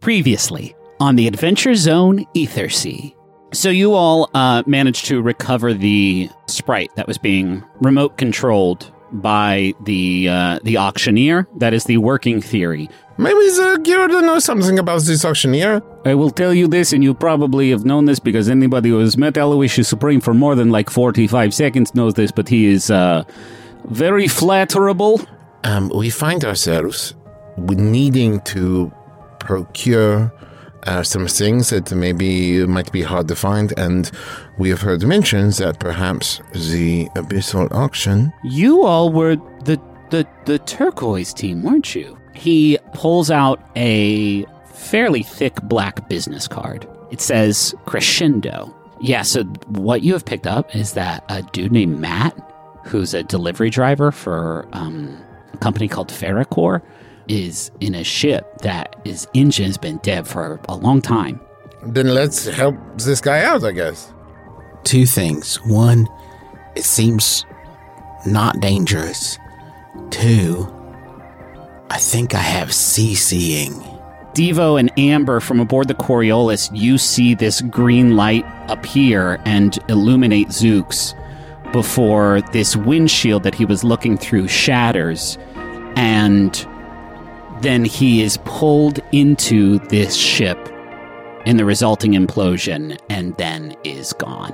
Previously on the Adventure Zone Ethersea. So you all managed to recover the sprite that was being remote controlled by the auctioneer. That is the working theory. Maybe Gyroda knows something about this auctioneer. I will tell you this, and you probably have known this because anybody who has met Aloysius Supreme for more than 45 seconds knows this, but he is very flatterable. We find ourselves needing to procure some things that maybe might be hard to find, and we have heard mentions that perhaps the Abyssal Auction... You all were the turquoise team, weren't you? He pulls out a fairly thick black business card. It says Crescendo. Yeah, so what you have picked up is that a dude named Matt, who's a delivery driver for a company called Ferricor, is in a ship that his engine has been dead for a long time. Then let's help this guy out, I guess. Two things. One, it seems not dangerous. Two, I think I have sea-seeing. Devo and Amber from aboard the Coriolis, you see this green light appear and illuminate Zooks before this windshield that he was looking through shatters, and then he is pulled into this ship in the resulting implosion and then is gone.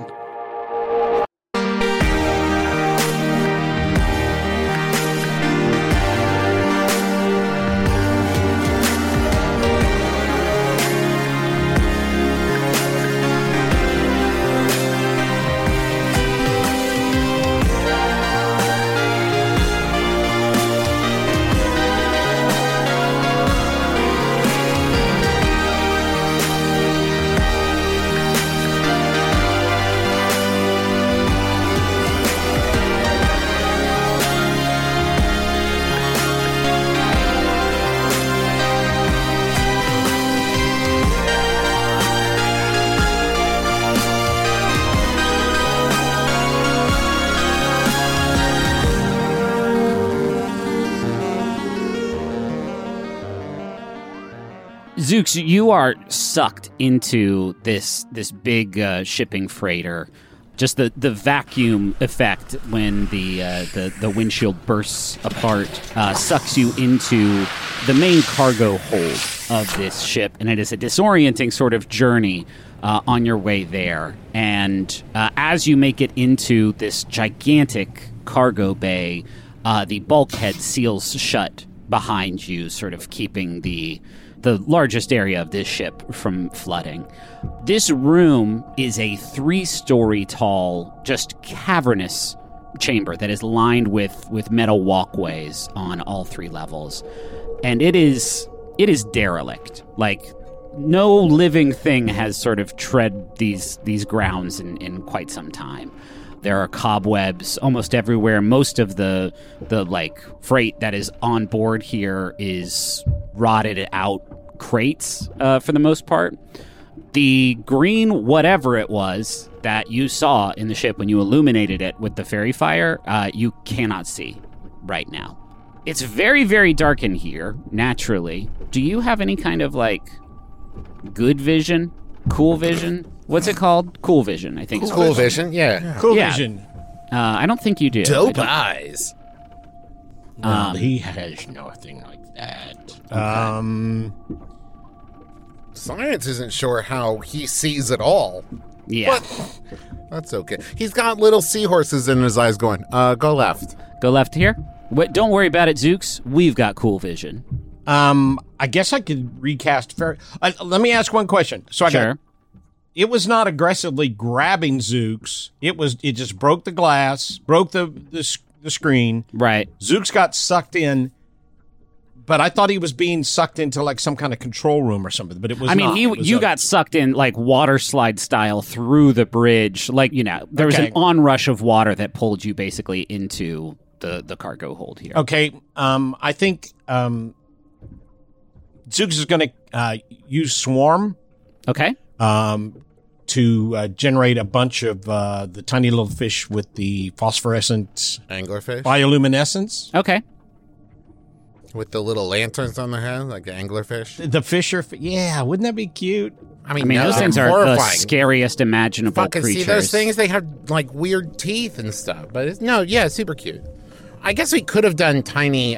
Zooks, you are sucked into this big shipping freighter. Just the vacuum effect when the windshield bursts apart sucks you into the main cargo hold of this ship, and it is a disorienting sort of journey on your way there. And as you make it into this gigantic cargo bay, the bulkhead seals shut behind you, sort of keeping the largest area of this ship from flooding. This room is a 3-story tall, just cavernous chamber that is lined with metal walkways on all 3 levels. And it is derelict. No living thing has sort of tread these grounds in quite some time. There are cobwebs almost everywhere. Most of the freight that is on board here is rotted out crates for the most part. The green whatever it was that you saw in the ship when you illuminated it with the fairy fire, you cannot see right now. It's very, very dark in here, naturally. Do you have any kind of good vision? Cool vision? What's it called? Cool vision, I think. Cool vision, yeah. Cool vision. I don't think you do. Dope eyes. Well, he has nothing like that. Okay. Science isn't sure how he sees it all. Yeah. But that's okay. He's got little seahorses in his eyes going, go left. Go left here? Don't worry about it, Zooks. We've got cool vision. I guess I could recast Fairy. Let me ask one question. So it was not aggressively grabbing Zooks. It just broke the glass, broke the screen. Right. Zooks got sucked in, but I thought he was being sucked into some kind of control room or something. But it was. You got sucked in water slide style through the bridge. There was an onrush of water that pulled you basically into the cargo hold here. Okay. I think Zooks is going to use Swarm. Okay. To generate a bunch of the tiny little fish with the phosphorescent anglerfish bioluminescence. Okay. With the little lanterns on their head, like the anglerfish. The fisher, yeah, wouldn't that be cute? I mean, those things are the scariest imaginable Fucking creatures. see those things? They have like weird teeth and stuff. But super cute. I guess we could have done tiny,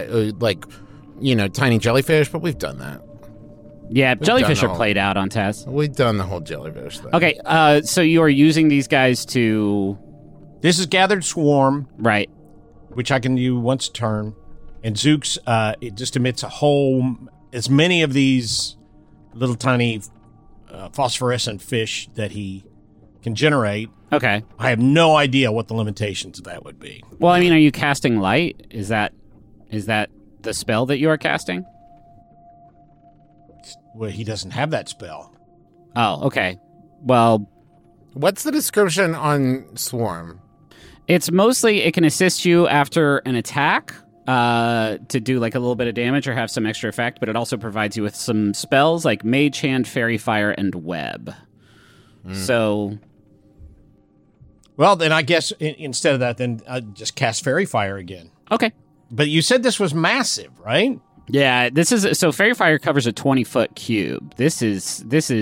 tiny jellyfish, but we've done that. Yeah, jellyfish are played out on Taz. We've done the whole jellyfish thing. Okay, so you are using these guys to... This is Gathered Swarm. Right. Which I can do once a turn. And Zooks, it just emits as many of these little tiny phosphorescent fish that he can generate. Okay. I have no idea what the limitations of that would be. Well, I mean, are you casting light? Is that the spell that you are casting? Well, he doesn't have that spell. Oh, okay. Well... What's the description on Swarm? It's mostly, it can assist you after an attack to do like a little bit of damage or have some extra effect, but it also provides you with some spells like Mage Hand, Fairy Fire, and Web. So... Well, then I guess instead of that, then I'd just cast Fairy Fire again. Okay. But you said this was massive, right? Yeah, so Fairy Fire covers a 20-foot cube. This is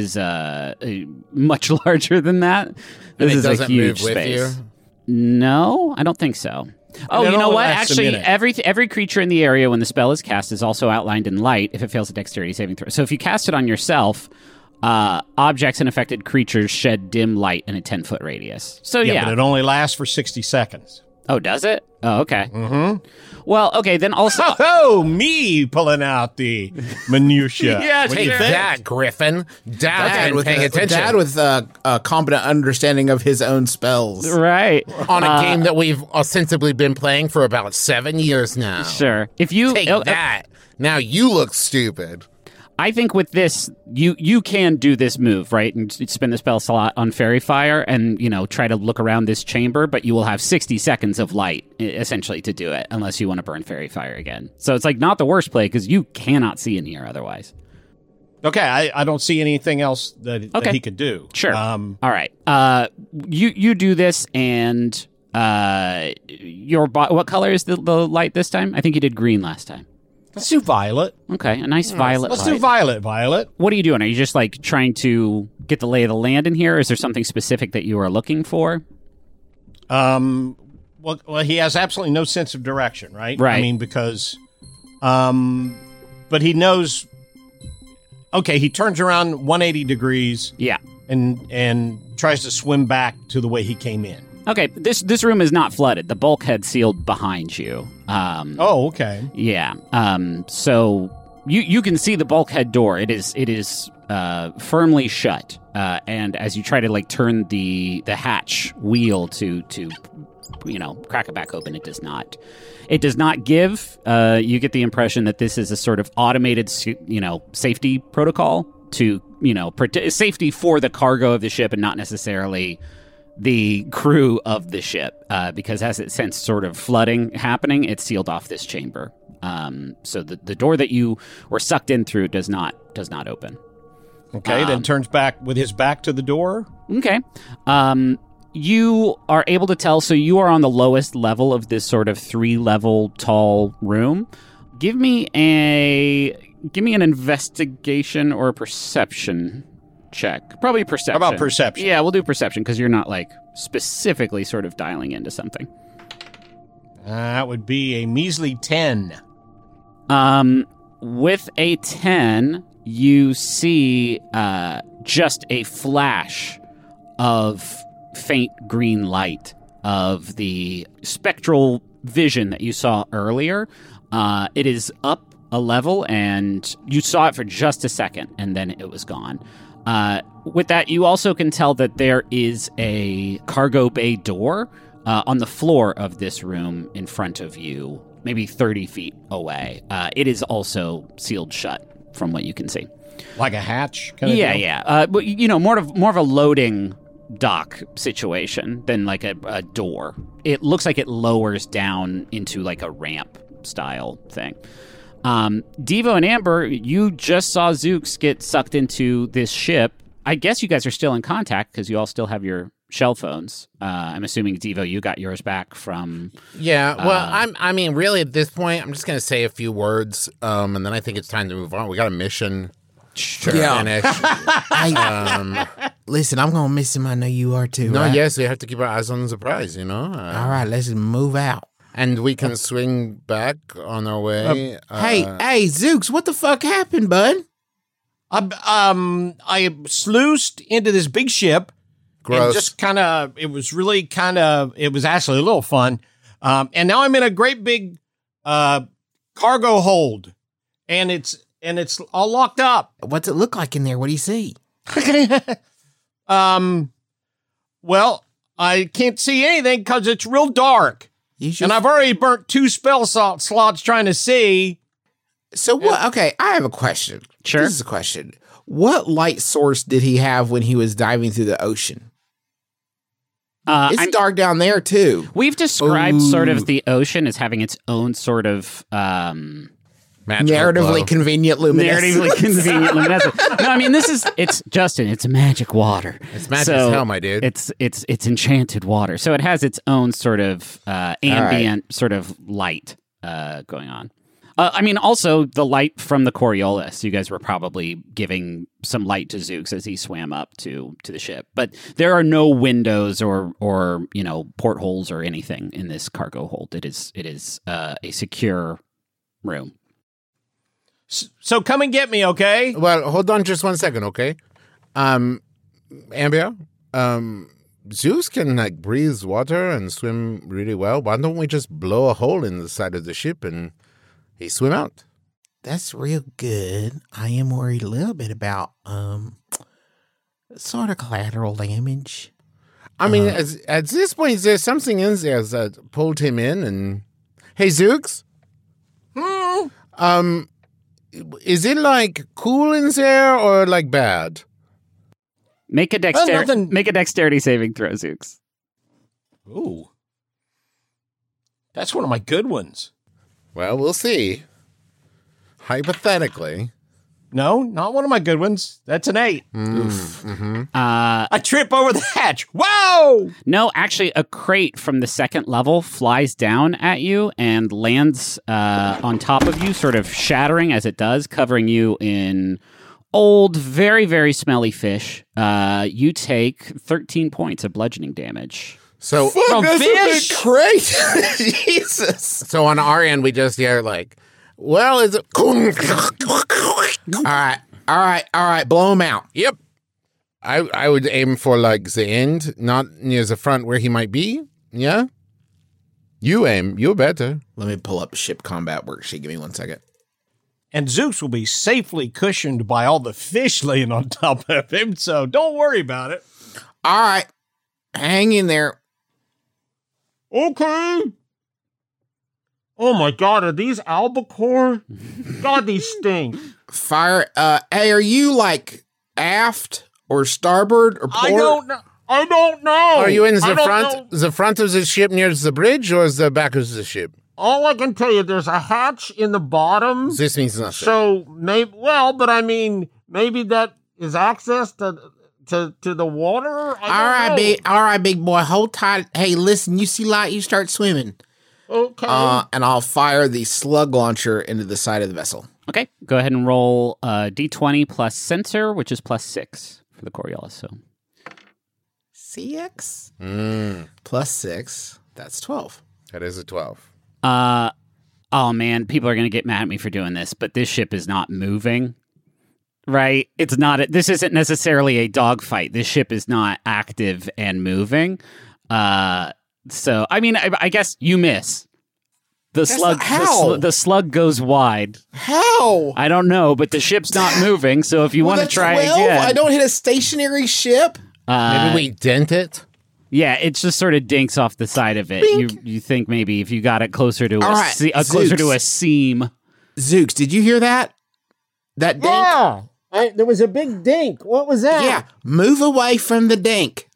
much larger than that. This is a huge space. No, I don't think so. Oh, you know what? Actually, every creature in the area when the spell is cast is also outlined in light if it fails a dexterity saving throw. So if you cast it on yourself, objects and affected creatures shed dim light in a 10-foot radius. So yeah. But it only lasts for 60 seconds. Oh, does it? Oh, okay. Mm-hmm. Well, okay, then also... me pulling out the minutiae. Yeah, take that, Griffin. Dad with paying attention. Dad with a competent understanding of his own spells. Right. On a game that we've ostensibly been playing for about 7 years now. Sure. If you... Take that. Now you look stupid. I think with this, you can do this move, right? And spend the spell slot on Fairy Fire and, try to look around this chamber, but you will have 60 seconds of light, essentially, to do it, unless you want to burn Fairy Fire again. So it's, not the worst play, because you cannot see in here otherwise. Okay, I don't see anything else that he could do. Sure. All right. You do this, and what color is the light this time? I think you did green last time. Let's do violet. Okay, a nice violet Let's light. do violet. What are you doing? Are you just trying to get the lay of the land in here? Or is there something specific that you are looking for? Well, he has absolutely no sense of direction, right? Right. I mean, because, but he knows. Okay, he turns around 180 degrees. Yeah. And tries to swim back to the way he came in. Okay, this room is not flooded. The bulkhead sealed behind you. Okay. Yeah. So you can see the bulkhead door. It is firmly shut. And as you try to turn the hatch wheel to crack it back open, it does not. It does not give. You get the impression that this is a sort of automated safety protocol to safety for the cargo of the ship and not necessarily the crew of the ship, because as it sensed sort of flooding happening, it sealed off this chamber. So the door that you were sucked in through does not open. Okay, then turns back with his back to the door. Okay. You are able to tell, so you are on the lowest level of this sort of 3-level tall room. Give me an investigation or a perception check. Probably perception. How about perception? Yeah, we'll do perception because you're not specifically sort of dialing into something. That would be a measly 10. With a 10, you see just a flash of faint green light of the spectral vision that you saw earlier. It is up a level, and you saw it for just a second, and then it was gone. With that, you also can tell that there is a cargo bay door on the floor of this room in front of you, maybe 30 feet away. It is also sealed shut from what you can see. Like a hatch kind of deal? Yeah. But, more of a loading dock situation than a door. It looks like it lowers down into a ramp style thing. Devo and Amber, you just saw Zooks get sucked into this ship. I guess you guys are still in contact because you all still have your shell phones. I'm assuming, Devo, you got yours back from... Yeah, well, I mean, really, at this point, I'm just going to say a few words, and then I think it's time to move on. We got a mission to finish. Listen, I'm going to miss him. I know you are too, No, right? yes, we have to keep our eyes on the prize, you know? All right, let's move out. And we can swing back on our way. Hey, Zooks, what the fuck happened, bud? I sluiced into this big ship. Gross. And just it was actually a little fun. And now I'm in a great big cargo hold, and it's all locked up. What's it look like in there? What do you see? Well, I can't see anything because it's real dark. And I've already burnt 2 spell slots trying to see. So what? Okay, I have a question. Sure. This is a question. What light source did he have when he was diving through the ocean? It's dark down there too. We've described sort of the ocean as having its own sort of narratively convenient luminescence. Narratively convenient luminescence. No, I mean it's Justin. It's magic water. It's magic as hell, my dude. It's enchanted water. So it has its own sort of ambient sort of light going on. I mean, also the light from the Coriolis. You guys were probably giving some light to Zooks as he swam up to the ship. But there are no windows or portholes or anything in this cargo hold. It is a secure room. So come and get me, okay? Well, hold on just 1 second, okay? Ambia, Zeus can breathe water and swim really well. Why don't we just blow a hole in the side of the ship and he swim out? That's real good. I am worried a little bit about sort of collateral damage. I mean, at this point, there's something in there that pulled him in. And hey, Zooks, is it like cool in there or like bad? Make a dexterity saving throw, Zooks. Ooh, that's one of my good ones. Well, we'll see. Hypothetically. No, not one of my good ones. That's an 8. I trip over the hatch. Whoa! No, actually, a crate from the second level flies down at you and lands on top of you, sort of shattering as it does, covering you in old, very, very smelly fish. You take 13 points of bludgeoning damage. So from fish? Crazy. Jesus. So on our end, we just hear like, well, is it? All right. Blow him out. Yep. I would aim for like the end, not near the front where he might be. Yeah. You aim. You're better. Let me pull up a ship combat worksheet. Give me 1 second. And Zeus will be safely cushioned by all the fish laying on top of him, so don't worry about it. All right. Hang in there. Okay. Oh my God, are these albacore? God, these stink. Fire. Hey, are you like aft or starboard or port? I don't know. Are you in the front of the ship near the bridge or the back of the ship? All I can tell you, there's a hatch in the bottom. This means nothing. So maybe that is access to the water. All right, big boy. Hold tight. Hey, listen, you see light, you start swimming. Okay. And I'll fire the slug launcher into the side of the vessel. Okay, go ahead and roll D20 plus sensor, which is plus 6 for the Coriolis. So CX plus 6. That's 12. That is a 12. Oh man, people are going to get mad at me for doing this, but this ship is not moving. Right? It's not. This isn't necessarily a dogfight. This ship is not active and moving. So I mean, I guess you miss. The slug. The slug goes wide. How? I don't know, but the ship's not moving. So if you want to try again, I don't hit a stationary ship. Maybe we dent it. Yeah, it just sort of dinks off the side of it. You think maybe if you got it closer to closer to a seam. Zooks, did you hear that? That dink? Yeah, there was a big dink. What was that? Yeah, move away from the dink.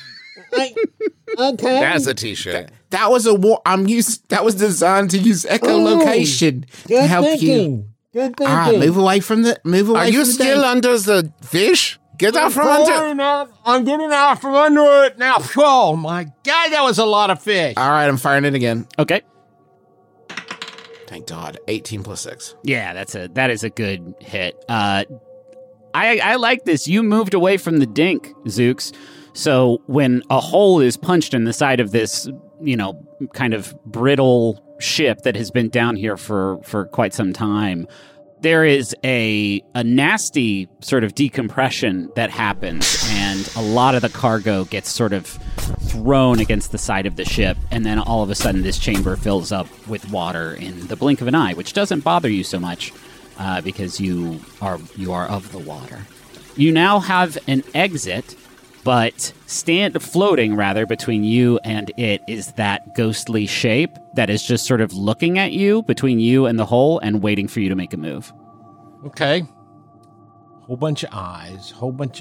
Okay, that's a T-shirt. That was that was designed to use echolocation to help you. Good thinking. All right, move away from the. Are you still under the fish? Get out from under. I'm getting out from under it now. Oh my God, that was a lot of fish. All right, I'm firing it again. Okay. Thank God. 18 plus 6. Yeah, that is a good hit. I like this. You moved away from the dink, Zooks. So when a hole is punched in the side of this, kind of brittle ship that has been down here for quite some time, there is a nasty sort of decompression that happens, and a lot of the cargo gets sort of thrown against the side of the ship, and then all of a sudden this chamber fills up with water in the blink of an eye, which doesn't bother you so much because you are of the water. You now have an exit, but floating between you and it is that ghostly shape that is just sort of looking at you between you and the hole and waiting for you to make a move. Okay. Whole bunch of eyes.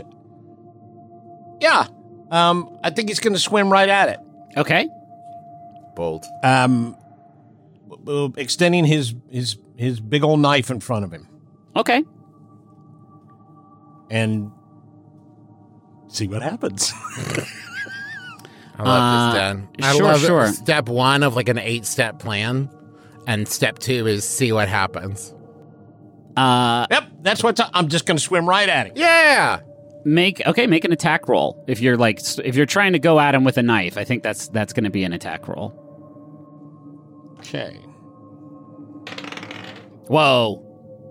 Yeah. I think he's going to swim right at it. Okay. Bold. Extending his big old knife in front of him. Okay. And see what happens. I love this, Dan. I love step 1 of like an 8-step plan, and step 2 is see what happens. Yep, that's what I'm just going to swim right at him. Yeah. Make an attack roll. If you're trying to go at him with a knife, I think that's going to be an attack roll. Okay. Whoa.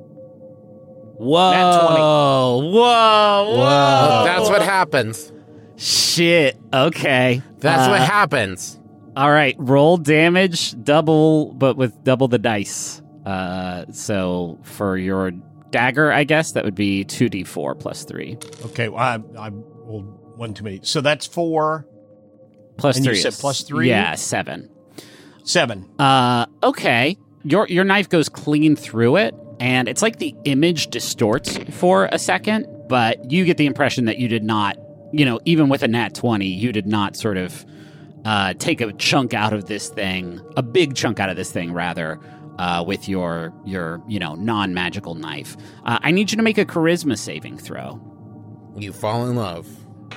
That's what happens. Shit. Okay. That's what happens. All right. Roll damage but with double the dice. So for your dagger, I guess that would be 2d4 plus 3. Okay. Well, I rolled 1 too many. So that's 4 plus 3. You said plus 3? Yeah, 7. 7. Okay. Your knife goes clean through it. And it's like the image distorts for a second, but you get the impression that you did not, even with a nat 20, you did not sort of take a chunk out of this thing, a big chunk out of this thing, rather, with your non-magical knife. I need you to make a charisma saving throw. You fall in love.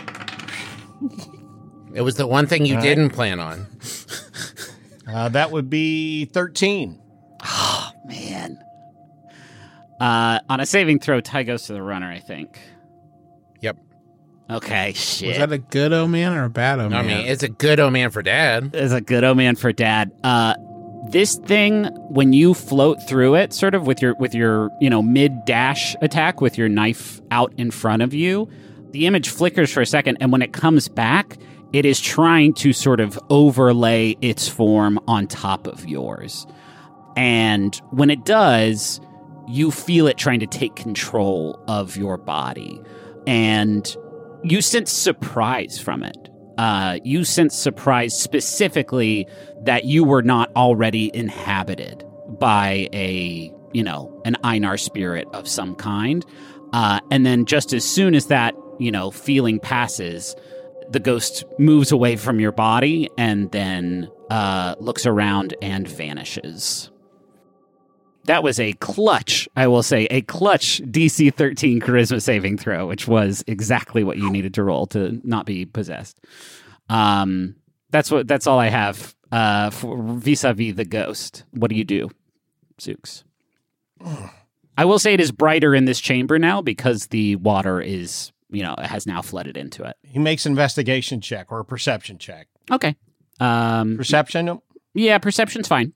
It was the one thing you didn't plan on. That would be 13. Oh, man. On a saving throw, Ty goes to the runner, I think. Yep. Okay, shit. Was that a good omen or a bad omen? I mean, it's a good omen for Dad. It's a good omen for Dad. This thing, when you float through it, sort of with your mid-dash attack with your knife out in front of you, the image flickers for a second, and when it comes back, it is trying to sort of overlay its form on top of yours. And when it does, you feel it trying to take control of your body. And you sense surprise from it. You sense surprise specifically that you were not already inhabited by an Einar spirit of some kind. And then just as soon as that, feeling passes, the ghost moves away from your body and then looks around and vanishes. That was a clutch, I will say, DC 13 charisma saving throw, which was exactly what you needed to roll to not be possessed. That's all I have for vis-a-vis the ghost. What do you do, Zooks? I will say it is brighter in this chamber now because the water is, has now flooded into it. He makes an investigation check or a perception check. Okay. Perception? Yeah, perception's fine.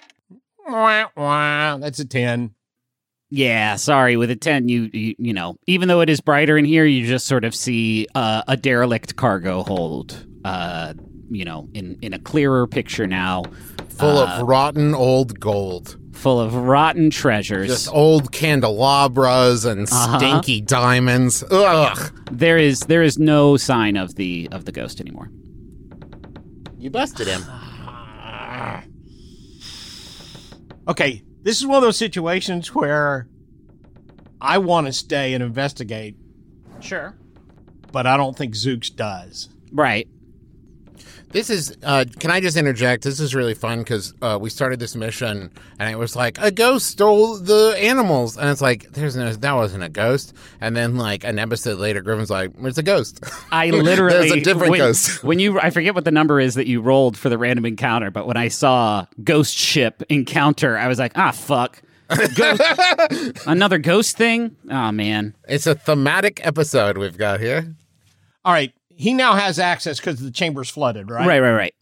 That's a 10. Yeah, sorry. With a 10, you even though it is brighter in here, you just sort of see a derelict cargo hold, in a clearer picture now. Full of rotten old gold. Full of rotten treasures. Just old candelabras and stinky diamonds. Ugh. There is no sign of the ghost anymore. You busted him. Okay, this is one of those situations where I want to stay and investigate. Sure. But I don't think Zooks does. Right. This is, can I just interject? This is really fun because we started this mission and it was like, a ghost stole the animals. And it's like, that wasn't a ghost. And then like an episode later, Griffin's like, it's a ghost. I literally... There's a different ghost. I forget what the number is that you rolled for the random encounter, but when I saw ghost ship encounter, I was like, fuck. Another ghost thing? Oh, man. It's a thematic episode we've got here. All right. He now has access because the chamber's flooded, right? Right.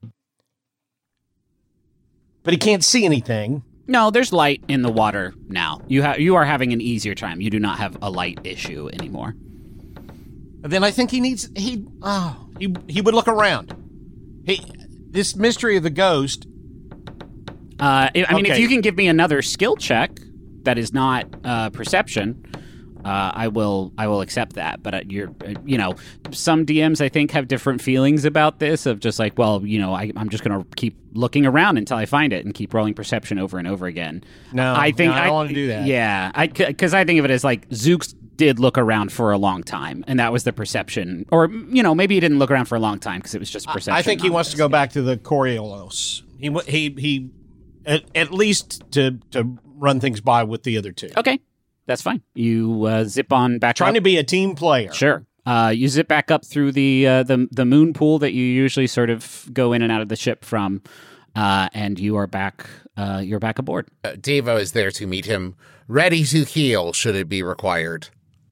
But he can't see anything. No, there's light in the water now. You are having an easier time. You do not have a light issue anymore. Then I think he would look around. This mystery of the ghost. I mean, if you can give me another skill check that is not perception, I will accept that. But some DMs I think have different feelings about this of just like, well, I'm just going to keep looking around until I find it and keep rolling perception over and over again. I don't want to do that. Yeah, because I think of it as like Zooks did look around for a long time, and that was the perception. Or maybe he didn't look around for a long time because it was just perception. I think he wants to go back to the Coriolis. He at least to run things by with the other two. Okay. That's fine. You zip on back Trying up. to be a team player. Sure. You zip back up through the moon pool that you usually sort of go in and out of the ship from, and you are back. You're back aboard. Devo is there to meet him, ready to heal should it be required.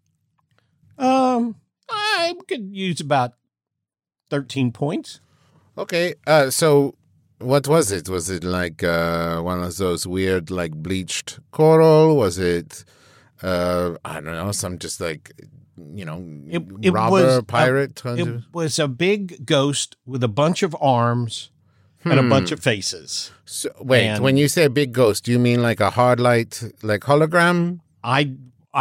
I could use about 13 points. Okay. So what was it? Was it like one of those weird, like bleached coral? Was it? I don't know, some just like, it robber, pirate. It was a big ghost with a bunch of arms and a bunch of faces. So, wait, when you say big ghost, do you mean like a hard light, like hologram? I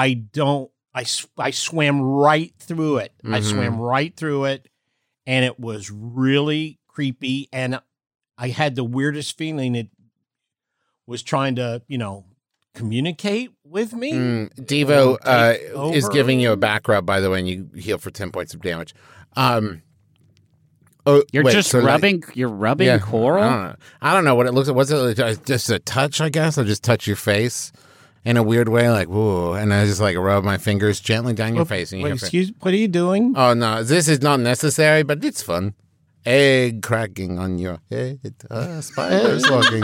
swam right through it. Mm-hmm. I swam right through it, and it was really creepy, and I had the weirdest feeling it was trying to, communicate with me. Devo is giving you a back rub, by the way, and you heal for 10 points of damage. You're rubbing coral? I don't know what it looks like. Was it just a touch, I guess? I'll just touch your face in a weird way, like, whoa, and I just like rub my fingers gently down your face. And excuse, what are you doing? Oh, no, this is not necessary, but it's fun. Egg cracking on your head. Spiders walking.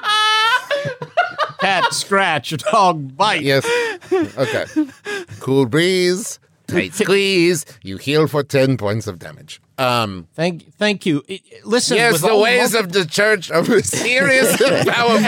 Cat scratch, dog bite. Yes. Okay. Cool breeze, tight squeeze. You heal for 10 points of damage. Thank you. Listen. Yes, the ways of the church are mysterious and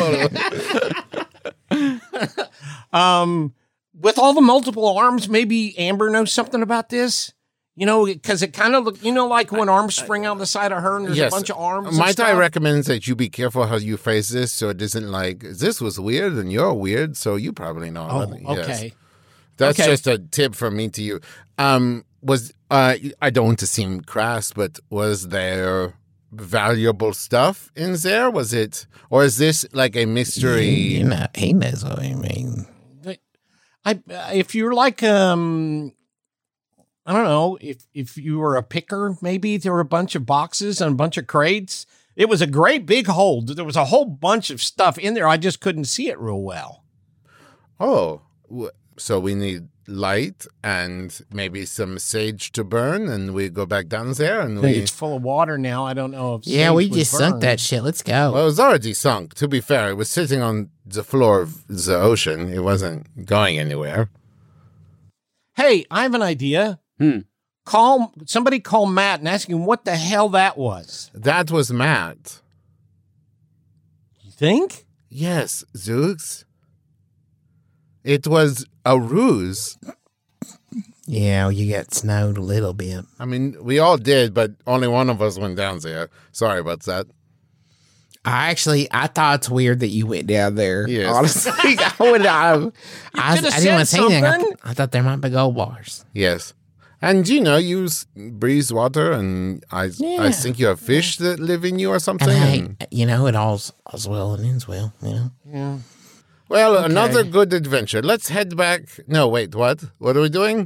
powerful. With all the multiple arms, maybe Amber knows something about this. Because it kind of look, like when arms spring out the side of her and there's a bunch of arms. My guy recommends that you be careful how you phrase this so it isn't like, this was weird and you're weird, so you probably know. Oh, okay. Yes. That's just a tip from me to you. I don't want to seem crass, but was there valuable stuff in there? Was it, or is this like a mystery? He knows what I mean. If you're like, I don't know, if you were a picker, maybe there were a bunch of boxes and a bunch of crates. It was a great big hold. There was a whole bunch of stuff in there. I just couldn't see it real well. Oh, so we need light and maybe some sage to burn, and we go back down there. And it's full of water now. I don't know if we just sunk that shit. Let's go. Well, it was already sunk. To be fair, it was sitting on the floor of the ocean. It wasn't going anywhere. Hey, I have an idea. Call Matt and ask him what the hell that was. That was Matt. You think? Yes, Zooks. It was a ruse. Yeah, you got snowed a little bit. I mean, we all did, but only one of us went down there. Sorry about that. I thought it's weird that you went down there. Yes. Honestly, I didn't want to say anything. I thought there might be gold bars. Yes. And, you breeze water, and I think you have fish that live in you or something. And it all's well and ends well, Yeah. Well, another good adventure. Let's head back. No, wait, what? What are we doing?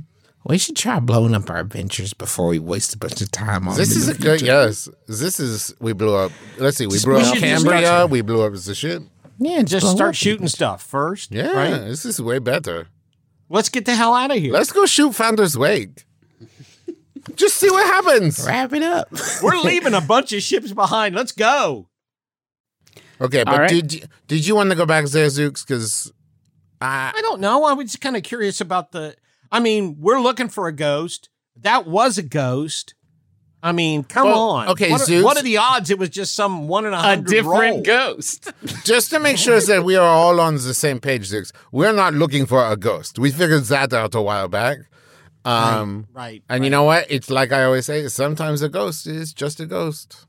We should try blowing up our adventures before we waste a bunch of time on This is a good, yes. This is, we blew up, let's see, we blew up Cambria, we blew up the shit. Yeah, just start shooting stuff first. Yeah, right? This is way better. Let's get the hell out of here. Let's go shoot Founder's Wake. Just see what happens. Wrap it up. We're leaving a bunch of ships behind. Let's go. Okay, but did you want to go back there, Zooks? Because I don't know. I was just kind of curious about we're looking for a ghost. That was a ghost. I mean, come on. Okay, what are the odds it was just some 1 in 100 a different roll? ghost? Just to make sure that we are all on the same page, Zooks, we're not looking for a ghost. We figured that out a while back. Right. And you know what? It's like I always say, sometimes a ghost is just a ghost.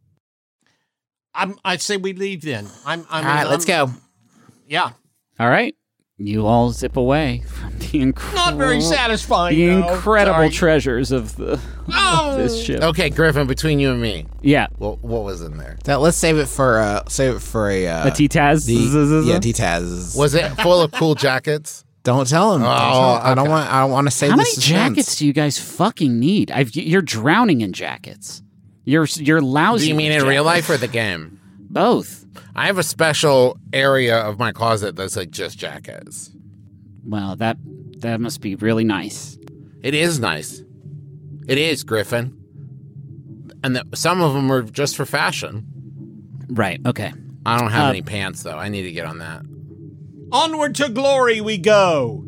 I'd say we leave then. All right, let's go. Yeah. All right. You all zip away from the not very satisfying. The incredible treasures of this ship. Okay, Griffin, between you and me. Yeah. Well, what was in there? Let's save it for a T-Taz. T-Taz. Was it full of cool jackets? Don't tell him. I don't want to say this. How many jackets do you guys fucking need? You're drowning in jackets. You're lousy. Do you mean in real life or the game? Both. I have a special area of my closet that's like just jackets. Well, that must be really nice. It is nice. It is, Griffin. And some of them are just for fashion. Right, okay. I don't have any pants, though. I need to get on that. Onward to glory we go.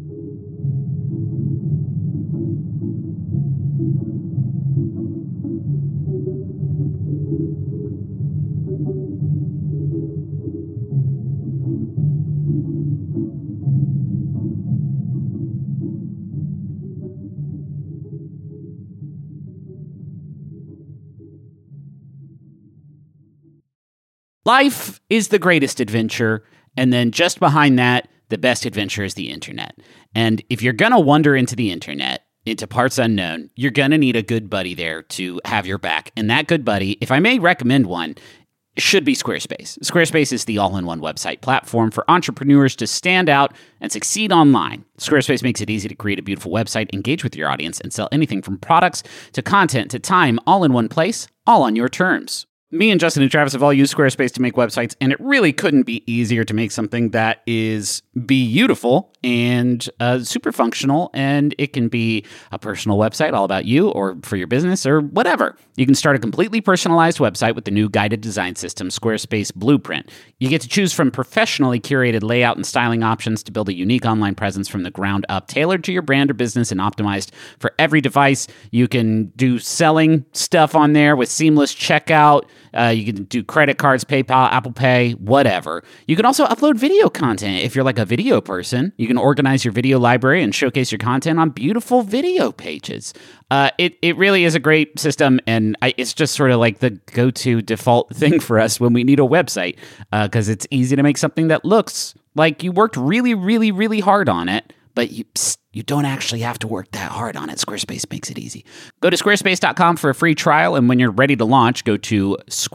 Life is the greatest adventure, and then just behind that, the best adventure is the internet. And if you're going to wander into the internet, into parts unknown, you're going to need a good buddy there to have your back. And that good buddy, if I may recommend one, should be Squarespace. Squarespace is the all-in-one website platform for entrepreneurs to stand out and succeed online. Squarespace makes it easy to create a beautiful website, engage with your audience, and sell anything from products to content to time, all in one place, all on your terms. Me and Justin and Travis have all used Squarespace to make websites, and it really couldn't be easier to make something that is beautiful and super functional, and it can be a personal website all about you or for your business or whatever. You can start a completely personalized website with the new guided design system, Squarespace Blueprint. You get to choose from professionally curated layout and styling options to build a unique online presence from the ground up, tailored to your brand or business and optimized for every device. You can do selling stuff on there with seamless checkout. You can do credit cards, PayPal, Apple Pay, whatever. You can also upload video content if you're like a video person. You can organize your video library and showcase your content on beautiful video pages. It really is a great system, and it's just sort of like the go-to default thing for us when we need a website, because it's easy to make something that looks like you worked really, really, really hard on it, but you don't actually have to work that hard on it. Squarespace makes it easy. Go to squarespace.com for a free trial, and when you're ready to launch, go to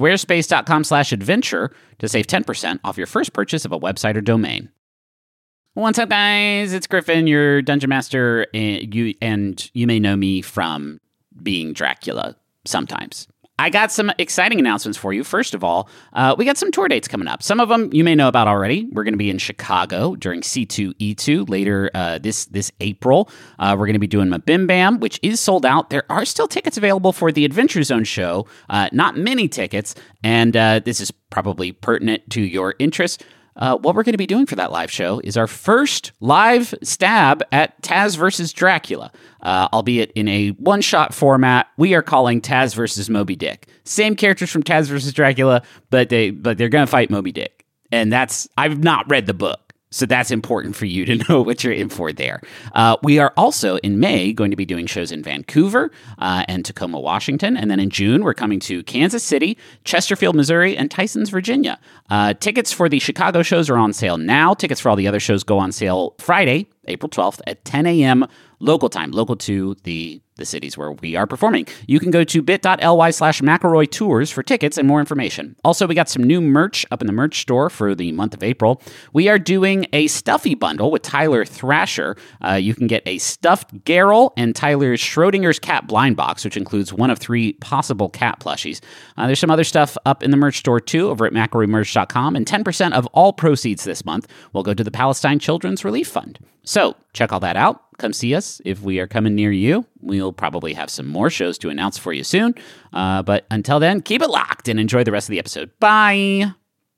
squarespace.com/adventure to save 10% off your first purchase of a website or domain. What's up, guys? It's Griffin, your Dungeon Master, and you may know me from being Dracula sometimes. I got some exciting announcements for you. First of all, we got some tour dates coming up. Some of them you may know about already. We're going to be in Chicago during C2E2 later this April. We're going to be doing Mabim Bam, which is sold out. There are still tickets available for the Adventure Zone show. Not many tickets, and this is probably pertinent to your interests. What we're going to be doing for that live show is our first live stab at Taz versus Dracula, albeit in a one-shot format. We are calling Taz versus Moby Dick. Same characters from Taz versus Dracula, but they're going to fight Moby Dick. And I've not read the book, so that's important for you to know what you're in for there. We are also in May going to be doing shows in Vancouver and Tacoma, Washington. And then in June, we're coming to Kansas City, Chesterfield, Missouri, and Tysons, Virginia. Tickets for the Chicago shows are on sale now. Tickets for all the other shows go on sale Friday, April 12th at 10 a.m. local time, local to the the cities where we are performing. You can go to bit.ly/McElroy Tours for tickets and more information. Also, we got some new merch up in the merch store for the month of April. We are doing a Stuffy bundle with Tyler Thrasher. You can get a stuffed Geralt and Tyler's Schrodinger's cat blind box, which includes one of 3 possible cat plushies. There's some other stuff up in the merch store too, over at McElroymerch.com, and 10% of all proceeds this month will go to the Palestine Children's Relief Fund. So check all that out. Come see us if we are coming near you. We'll probably have some more shows to announce for you soon. But until then, keep it locked and enjoy the rest of the episode. Bye.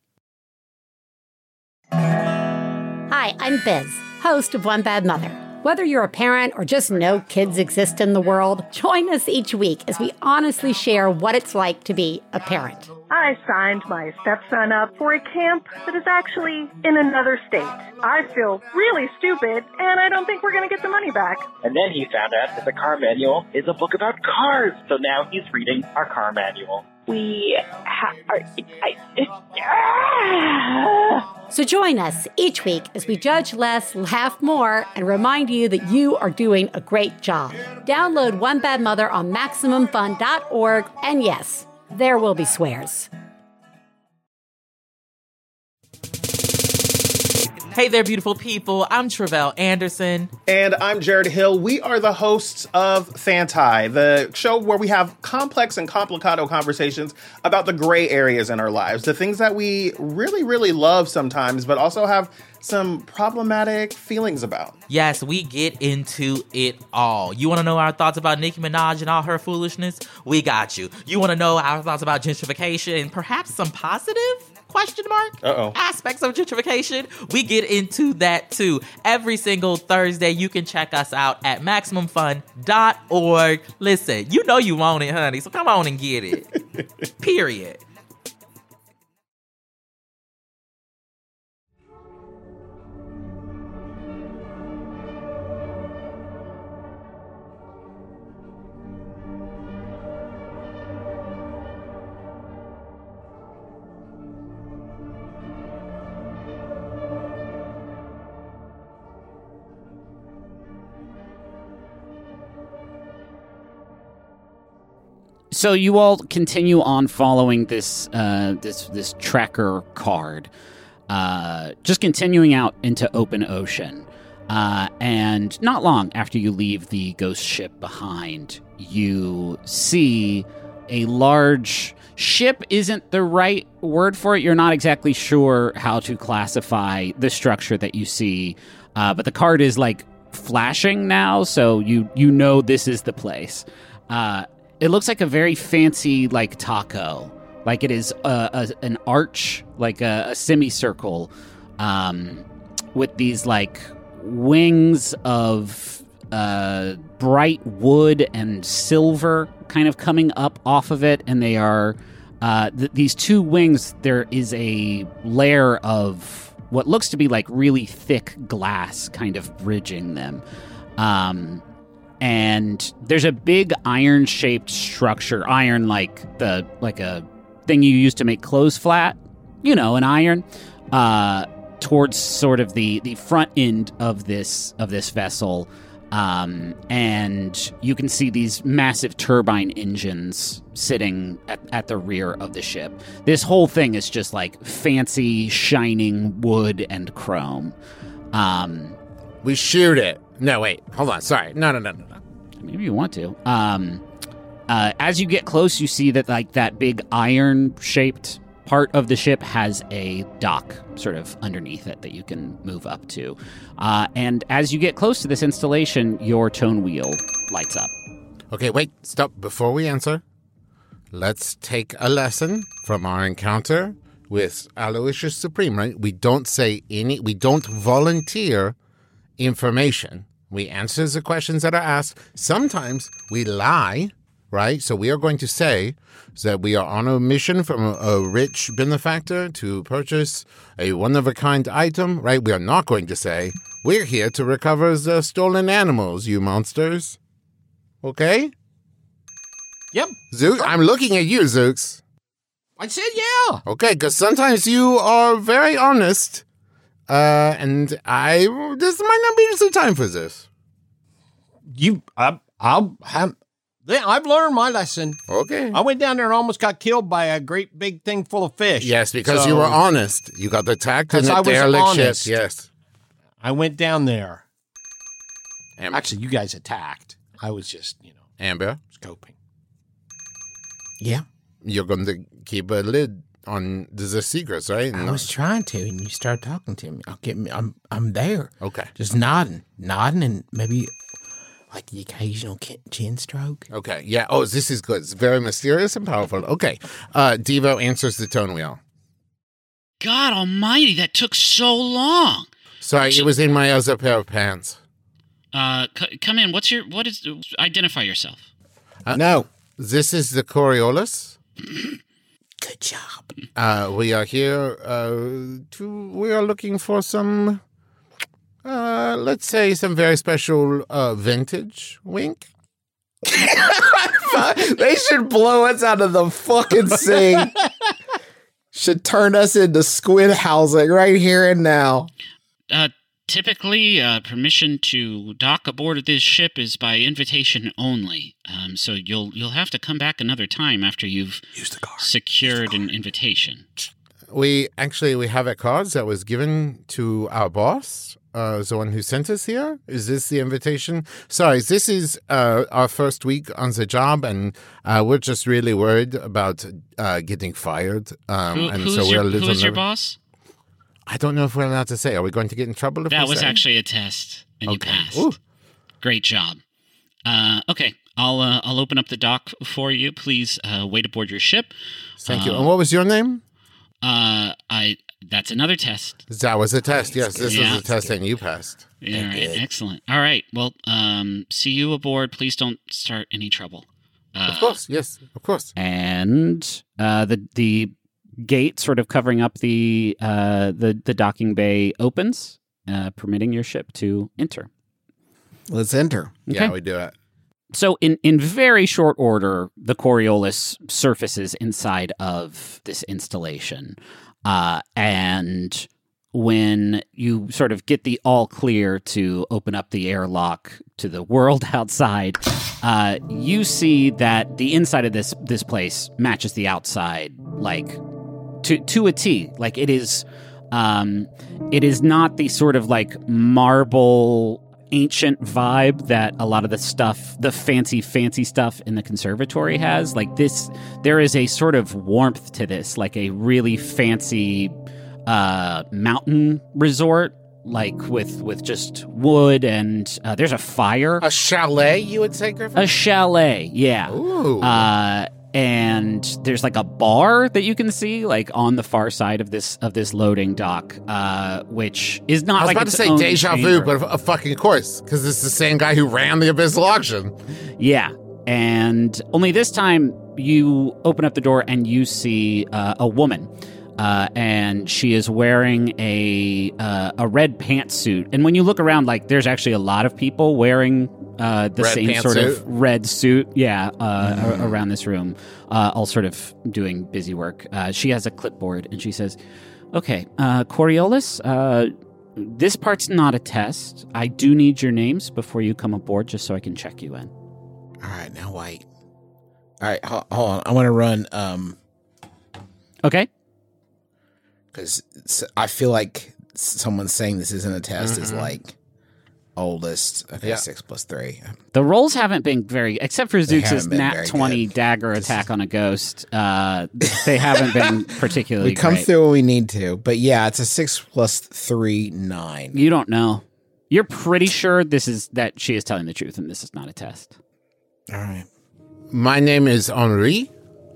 Hi, I'm Biz, host of One Bad Mother. Whether you're a parent or just know kids exist in the world, join us each week as we honestly share what it's like to be a parent. I signed my stepson up for a camp that is actually in another state. I feel really stupid, and I don't think we're going to get the money back. And then he found out that the car manual is a book about cars, so now he's reading our car manual. So join us each week as we judge less, laugh more, and remind you that you are doing a great job. Download One Bad Mother on MaximumFun.org, and yes, there will be swears. Hey there, beautiful people. I'm Travell Anderson. And I'm Jared Hill. We are the hosts of Fantai, the show where we have complex and complicado conversations about the gray areas in our lives, the things that we really, really love sometimes, but also have some problematic feelings about. Yes, we get into it all. You want to know our thoughts about Nicki Minaj and all her foolishness? We got you. You want to know our thoughts about gentrification and perhaps some positive aspects of gentrification? We get into that too. Every single Thursday, you can check us out at MaximumFun.org. Listen, you know you want it, honey, so come on and get it. Period. So you all continue on following this this tracker card, just continuing out into open ocean. And not long after you leave the ghost ship behind, you see a large ship. Isn't the right word for it. You're not exactly sure how to classify the structure that you see, but the card is like flashing now, so you know this is the place. It looks like a very fancy, like, taco. Like it is an arch, like a semicircle, with these, like, wings of bright wood and silver kind of coming up off of it. And they are, these 2 wings, there is a layer of what looks to be, like, really thick glass kind of bridging them. And there's a big iron-shaped structure, iron like a thing you use to make clothes flat, you know, an iron, towards sort of the front end of this vessel, and you can see these massive turbine engines sitting at the rear of the ship. This whole thing is just like fancy, shining wood and chrome. We shoot it. No, wait. Hold on. Sorry. No. Maybe you want to. As you get close, you see that like that big iron-shaped part of the ship has a dock sort of underneath it that you can move up to. And as you get close to this installation, your tone wheel lights up. Okay, wait. Stop. Before we answer, let's take a lesson from our encounter with Aloysius Supreme, right? We don't volunteer information. We answer the questions that are asked. Sometimes we lie, right? So we are going to say that we are on a mission from a rich benefactor to purchase a one-of-a-kind item, right? We are not going to say, we're here to recover the stolen animals, you monsters. Okay? Yep. Zook, I'm looking at you, Zooks. I said yeah. Okay, because sometimes you are very honest. And this might not be the time for this. I've learned my lesson. Okay. I went down there and almost got killed by a great big thing full of fish. Yes, because you were honest. You got attacked in a derelict ship. Yes. I went down there. Amber. Actually, you guys attacked. I was just, Amber, scoping. Yeah. You're going to keep a lid on the secrets, right? I was trying to, and you start talking to me. I'm there. Okay. Just nodding, and maybe like the occasional chin stroke. Okay. Yeah. Oh, this is good. It's very mysterious and powerful. Okay. Devo answers the tone wheel. God almighty, that took so long. Sorry, it was in my other pair of pants. Come in. Identify yourself. No. This is the Coriolis. Good job. We are here we are looking for some, let's say some very special vintage. Wink. They should blow us out of the fucking scene. Should turn us into squid housing right here and now. Typically, permission to dock aboard of this ship is by invitation only. So you'll have to come back another time after you've secured an invitation. We have a card that was given to our boss, the one who sent us here. Is this the invitation? Sorry, this is our first week on the job, and we're just really worried about getting fired. Who's your boss? I don't know if we're allowed to say. Are we going to get in trouble if that we was say? Actually a test, and you passed. Ooh. Great job. Okay, I'll open up the dock for you. Please wait aboard your ship. Thank you. And what was your name? That's another test. That was a test. Yes, this was a test, and you passed. Yeah, right. Excellent. All right. Well, see you aboard. Please don't start any trouble. Of course. Yes. Of course. And the gate sort of covering up the docking bay opens, permitting your ship to enter. Let's enter. Okay. Yeah, we do it. So in very short order, the Coriolis surfaces inside of this installation. And when you sort of get the all clear to open up the airlock to the world outside, you see that the inside of this place matches the outside, like to a T. Like it is not the sort of like marble ancient vibe that a lot of the fancy stuff in the conservatory has. Like this, there is a sort of warmth to this, like a really fancy mountain resort, like with just wood and there's a fire. A chalet, you would say, Griffin? A chalet, yeah. Ooh. And there's like a bar that you can see like on the far side of this loading dock, which is not. I was like about to say deja vu, but of fucking course, because it's the same guy who ran the Abyssal auction. Yeah, and only this time you open up the door and you see a woman. And she is wearing a red pantsuit. And when you look around, like there's actually a lot of people wearing the red same sort suit? of red suit. Yeah, around this room, all sort of doing busy work. She has a clipboard and she says, "Okay, Coriolis, this part's not a test. I do need your names before you come aboard, just so I can check you in." All right, now wait. All right, hold on. I want to run. Okay. Because I feel like someone saying this isn't a test is like oldest. Okay, yeah. 6 + 3. The rolls haven't been very, except for Zooks' nat 20 dagger attack on a ghost. They haven't been particularly We come great. through when we need to. But yeah, it's a 6 + 3, 9. You don't know. You're pretty sure that she is telling the truth and this is not a test. All right. My name is Henri.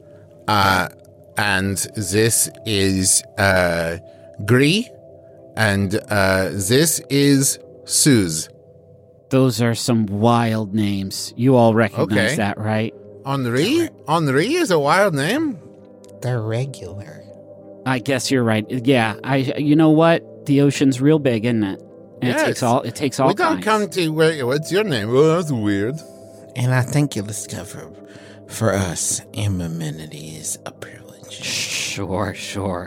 And this is Gris, and this is Suze. Those are some wild names. You all recognize that, right? Henri? Henri is a wild name? They're regular. I guess you're right. Yeah, you know what? The ocean's real big, isn't it? And yes. It takes all we don't come to what's your name? Well, that's weird. And I think you'll discover for us, anonymity is a privilege. Sure.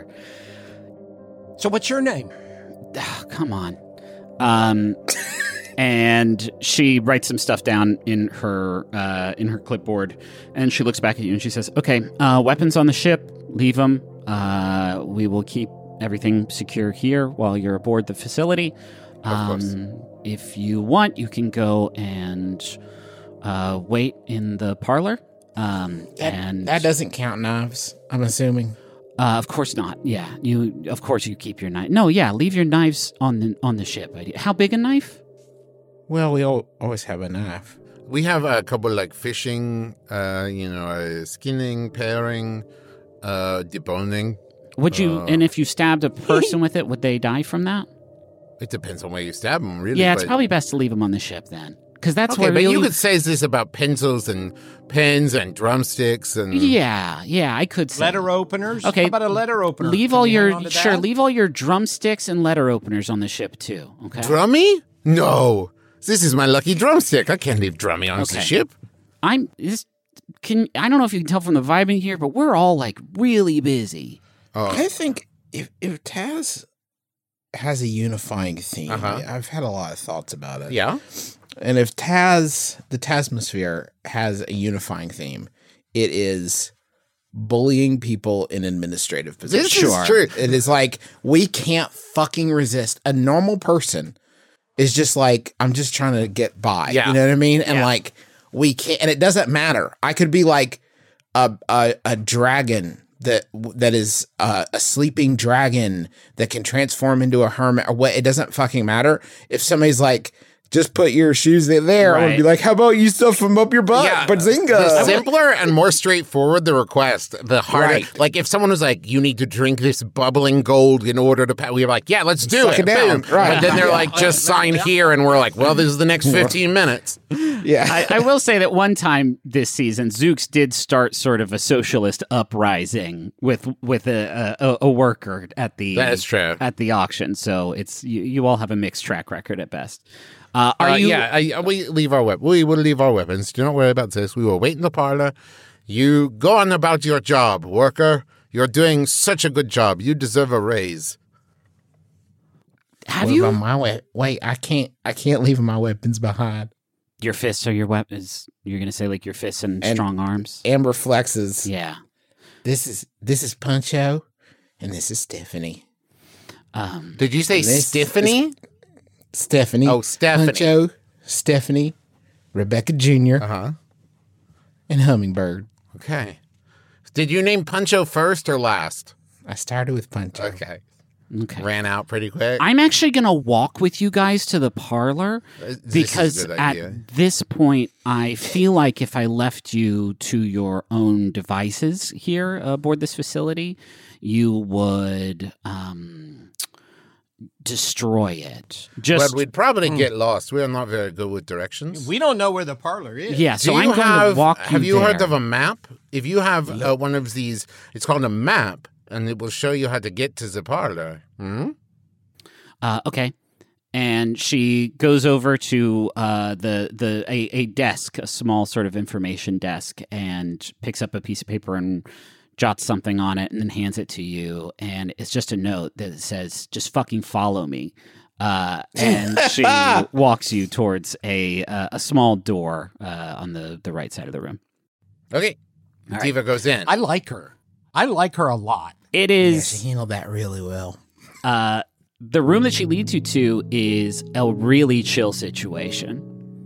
So what's your name? Oh, come on. And she writes some stuff down in her clipboard, and she looks back at you and she says, "Okay, weapons on the ship, leave them. We will keep everything secure here while you're aboard the facility. If you want, you can go and wait in the parlor. That doesn't count knives, I'm assuming. Of course not. Yeah, you keep your knife. No, yeah, leave your knives on the ship. How big a knife? Well, we always have a knife. We have a couple like fishing, skinning, paring, deboning. Would you? And if you stabbed a person with it, would they die from that? It depends on where you stab them, really. Yeah, it's probably best to leave them on the ship then, because that's okay, where. But you could say this about pencils and pens and drumsticks and. Yeah, I could say letter openers. Okay, how about a letter opener? Leave all your leave all your drumsticks and letter openers on the ship too. Okay. Drummy? No, this is my lucky drumstick. I can't leave Drummy on the ship. I don't know if you can tell from the vibing here, but we're all like really busy. I think if Taz has a unifying theme, I've had a lot of thoughts about it. Yeah. And if the Tazmosphere has a unifying theme, it is bullying people in administrative positions. This is true. It is like, we can't fucking resist. A normal person is just like, I'm just trying to get by. Yeah. You know what I mean? And like, we can't, and it doesn't matter. I could be like a dragon that is a sleeping dragon that can transform into a hermit or what. It doesn't fucking matter. If somebody's like, just put your shoes there, I would be like, how about you stuff them up your butt? Yeah, Bazinga. The simpler and more straightforward the request, the harder. Right. Like if someone was like, you need to drink this bubbling gold in order to we were like, yeah, let's do it. Down. Right. But then they're like, just sign here. And we're like, well, this is the next 15 minutes. Yeah. I will say that one time this season, Zooks did start sort of a socialist uprising with a worker at the That's true. At the auction. So it's you all have a mixed track record at best. We leave our weapons. We will leave our weapons. Do not worry about this. We will wait in the parlor. You go on about your job, worker. You're doing such a good job. You deserve a raise. Have you? Wait, I can't leave my weapons behind. Your fists are your weapons. You're gonna say like your fists and strong arms. Amber flexes. Yeah. This is Puncho, and this is Stephanie. Did you say Stephanie? Stephanie. Oh, Stephanie. Puncho, Stephanie, Rebecca Jr., and Hummingbird. Okay. Did you name Puncho first or last? I started with Puncho. Okay. Ran out pretty quick. I'm actually going to walk with you guys to the parlor because at this point, I feel like if I left you to your own devices here aboard this facility, you would destroy it. Well, we'd probably get lost. We're not very good with directions. We don't know where the parlor is. Yeah, so I'm going to walk you Have you there. heard of a map? If you have one of these, it's called a map, and it will show you how to get to the parlor. Okay. And she goes over to a desk, a small sort of information desk, and picks up a piece of paper and jots something on it and then hands it to you. And it's just a note that says, just fucking follow me. And she walks you towards a small door on the right side of the room. Okay. Diva goes in. I like her. I like her a lot. It is. Yeah, she handled that really well. The room that she leads you to is a really chill situation.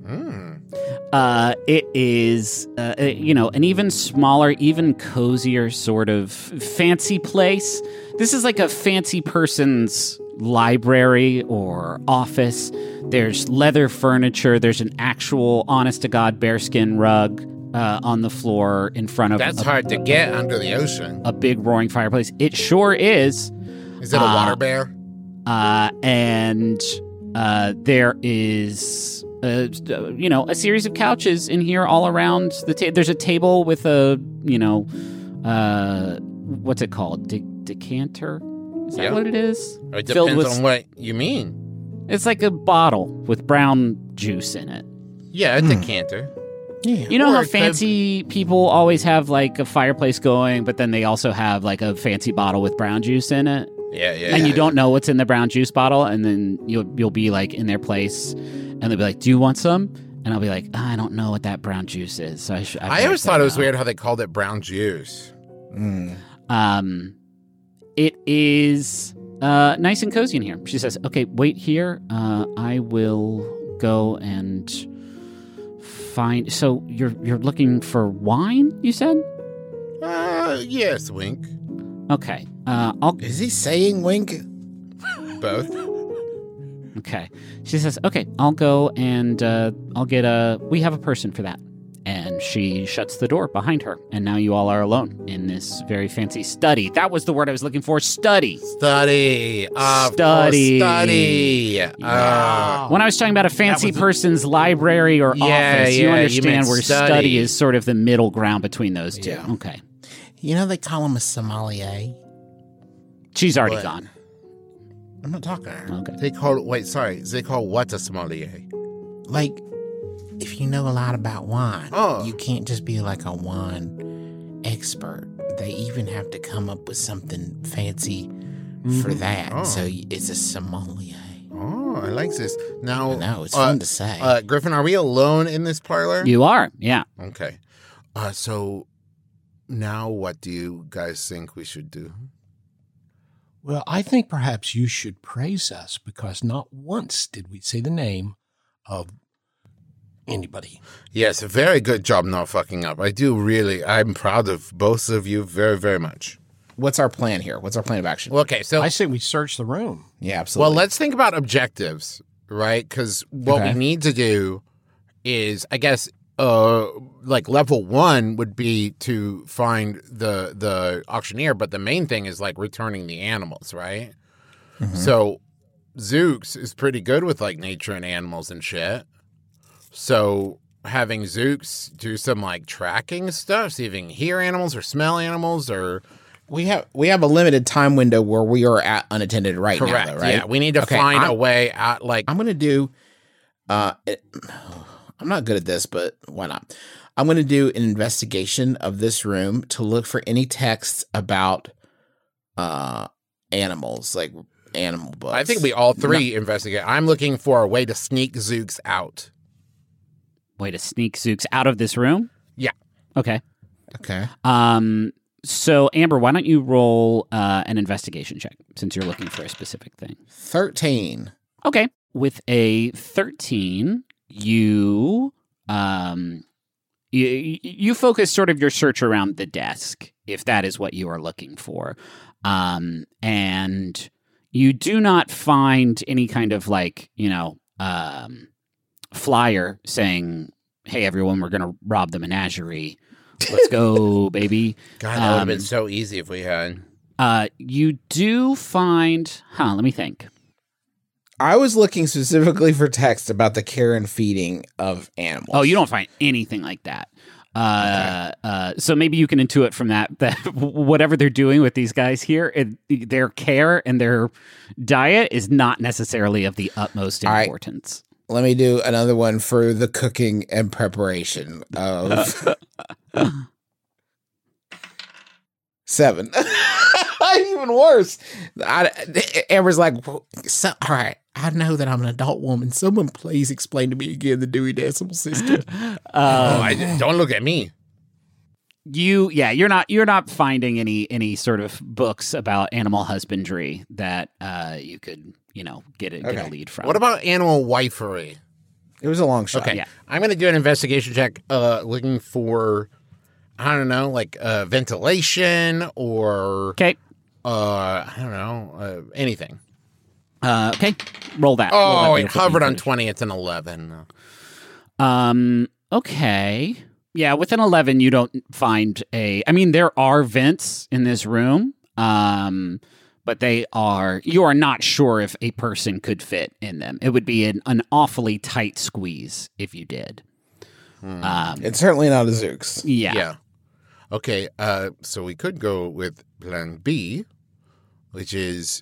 It is, an even smaller, even cozier sort of fancy place. This is like a fancy person's library or office. There's leather furniture. There's an actual, honest-to-God bearskin rug on the floor in front of... That's hard to get under the ocean. A big roaring fireplace. It sure is. Is it a water bear? And there is, a series of couches in here all around the table. There's a table with a, what's it called? Decanter? Is that what it is? It depends on what you mean. It's like a bottle with brown juice in it. Yeah, a decanter. Yeah. You know how fancy people always have like a fireplace going, but then they also have like a fancy bottle with brown juice in it? Yeah. And you don't know what's in the brown juice bottle, and then you'll be like in their place, and they'll be like, "Do you want some?" And I'll be like, "I don't know what that brown juice is." So I always thought it was weird how they called it brown juice. It is nice and cozy in here. She says, "Okay, wait here. I will go and find." So you're looking for wine? You said? Yes, Wink. Okay. Is he saying wink? Both. Okay. She says, "Okay, I'll go and I'll get we have a person for that." And she shuts the door behind her. And now you all are alone in this very fancy study. That was the word I was looking for. Study. Study. Study. Study. When I was talking about a fancy person's library or office, you understand where study is sort of the middle ground between those two. Yeah. Okay. You know they call him a sommelier? She's already gone. I'm not talking to her. Okay. They call what a sommelier? Like, if you know a lot about wine, you can't just be like a wine expert. They even have to come up with something fancy for that. So it's a sommelier. Oh, I like this. Now, I know, it's fun to say. Griffin, are we alone in this parlor? You are, yeah. Okay. So now what do you guys think we should do? Well, I think perhaps you should praise us because not once did we say the name of anybody. Yes, very good job not fucking up. I'm proud of both of you very, very much. What's our plan here? What's our plan of action? Okay, so I say we search the room. Yeah, absolutely. Well, let's think about objectives, right? Because what we need to do is, I guess, like level 1 would be to find the auctioneer, but the main thing is like returning the animals, right? Mm-hmm. So Zooks is pretty good with like nature and animals and shit. So having Zooks do some like tracking stuff, see if he can hear animals or smell animals, or we have a limited time window where we are at unattended right now, though, right? Yeah, we need to find a way out. Like I'm gonna do. I'm not good at this, but why not? I'm gonna do an investigation of this room to look for any texts about animals, like animal books. I think we all three investigate. I'm looking for a way to sneak Zooks out. Way to sneak Zooks out of this room? Yeah. Okay. Okay. So, Amber, why don't you roll an investigation check since you're looking for a specific thing? 13. Okay. With a 13, you focus sort of your search around the desk, if that is what you are looking for. And you do not find any kind of like, flyer saying, "Hey, everyone, we're going to rob the menagerie. Let's go, baby." God, that would have been so easy if we had. You do find... let me think. I was looking specifically for text about the care and feeding of animals. Oh, you don't find anything like that. So maybe you can intuit from that whatever they're doing with these guys here, their care and their diet is not necessarily of the utmost importance. Let me do another one for the cooking and preparation of 7. Even worse. Amber's like, all right, I know that I'm an adult woman. Someone please explain to me again the Dewey Decimal System. Don't look at me. You're not finding any sort of books about animal husbandry that you could get a lead from. What about animal wifery? It was a long shot. Okay, I'm going to do an investigation check, looking for, I don't know, like ventilation or I don't know, anything. Okay, roll that. Oh, it hovered on 20. It's an 11. Okay. Yeah, with an 11, you don't find there are vents in this room, but you are not sure if a person could fit in them. It would be an awfully tight squeeze if you did. It's certainly not a Zooks. Yeah. Okay, so we could go with plan B, which is,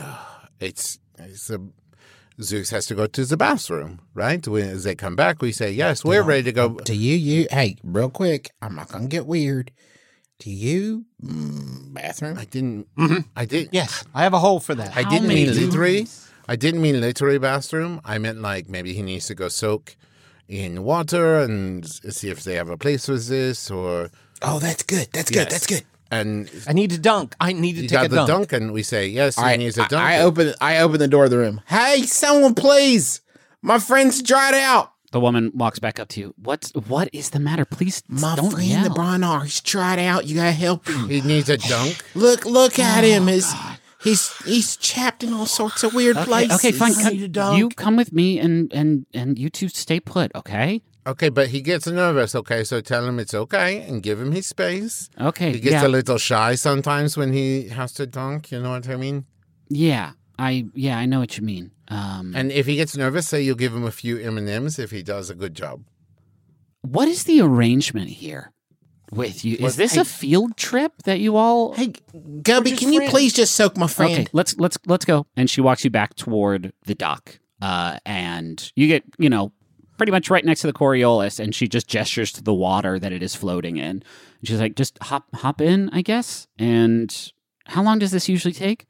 Zooks has to go to the bathroom, right? As they come back, we say, yes, we're ready to go. Do you, hey, real quick, I'm not going to get weird. Do you, bathroom? I didn't. Mm-hmm. I did. Yes, I have a hole for that. I didn't mean to. 3? I didn't mean literally bathroom. I meant like maybe he needs to go soak in water and see if they have a place for this or... Oh, that's good. That's good. That's good. And I need to dunk. I need to take a dunk. You got the dunk, and we say, yes, he needs a dunk. I open the door of the room. Hey, someone please. My friend's dried out. The woman walks back up to you. What is the matter? Please My don't friend, yell. the Bronnar, he's dried out. You gotta help him. He needs a dunk. Look at him. He's chapped in all sorts of weird places. Okay, fine. You come with me, and you two stay put, okay? Okay, but he gets nervous, okay? So tell him it's okay and give him his space. Okay, He gets a little shy sometimes when he has to dunk, you know what I mean? Yeah, I know what you mean. And if he gets nervous, say you'll give him a few M&Ms if he does a good job. What is the arrangement here with you? Is this a field trip that you all... Hey, Gubby, can you please just soak my friend? Okay, let's go. And she walks you back toward the dock. And you get, pretty much right next to the Coriolis, and she just gestures to the water that it is floating in. And she's like, just hop in, I guess. And how long does this usually take?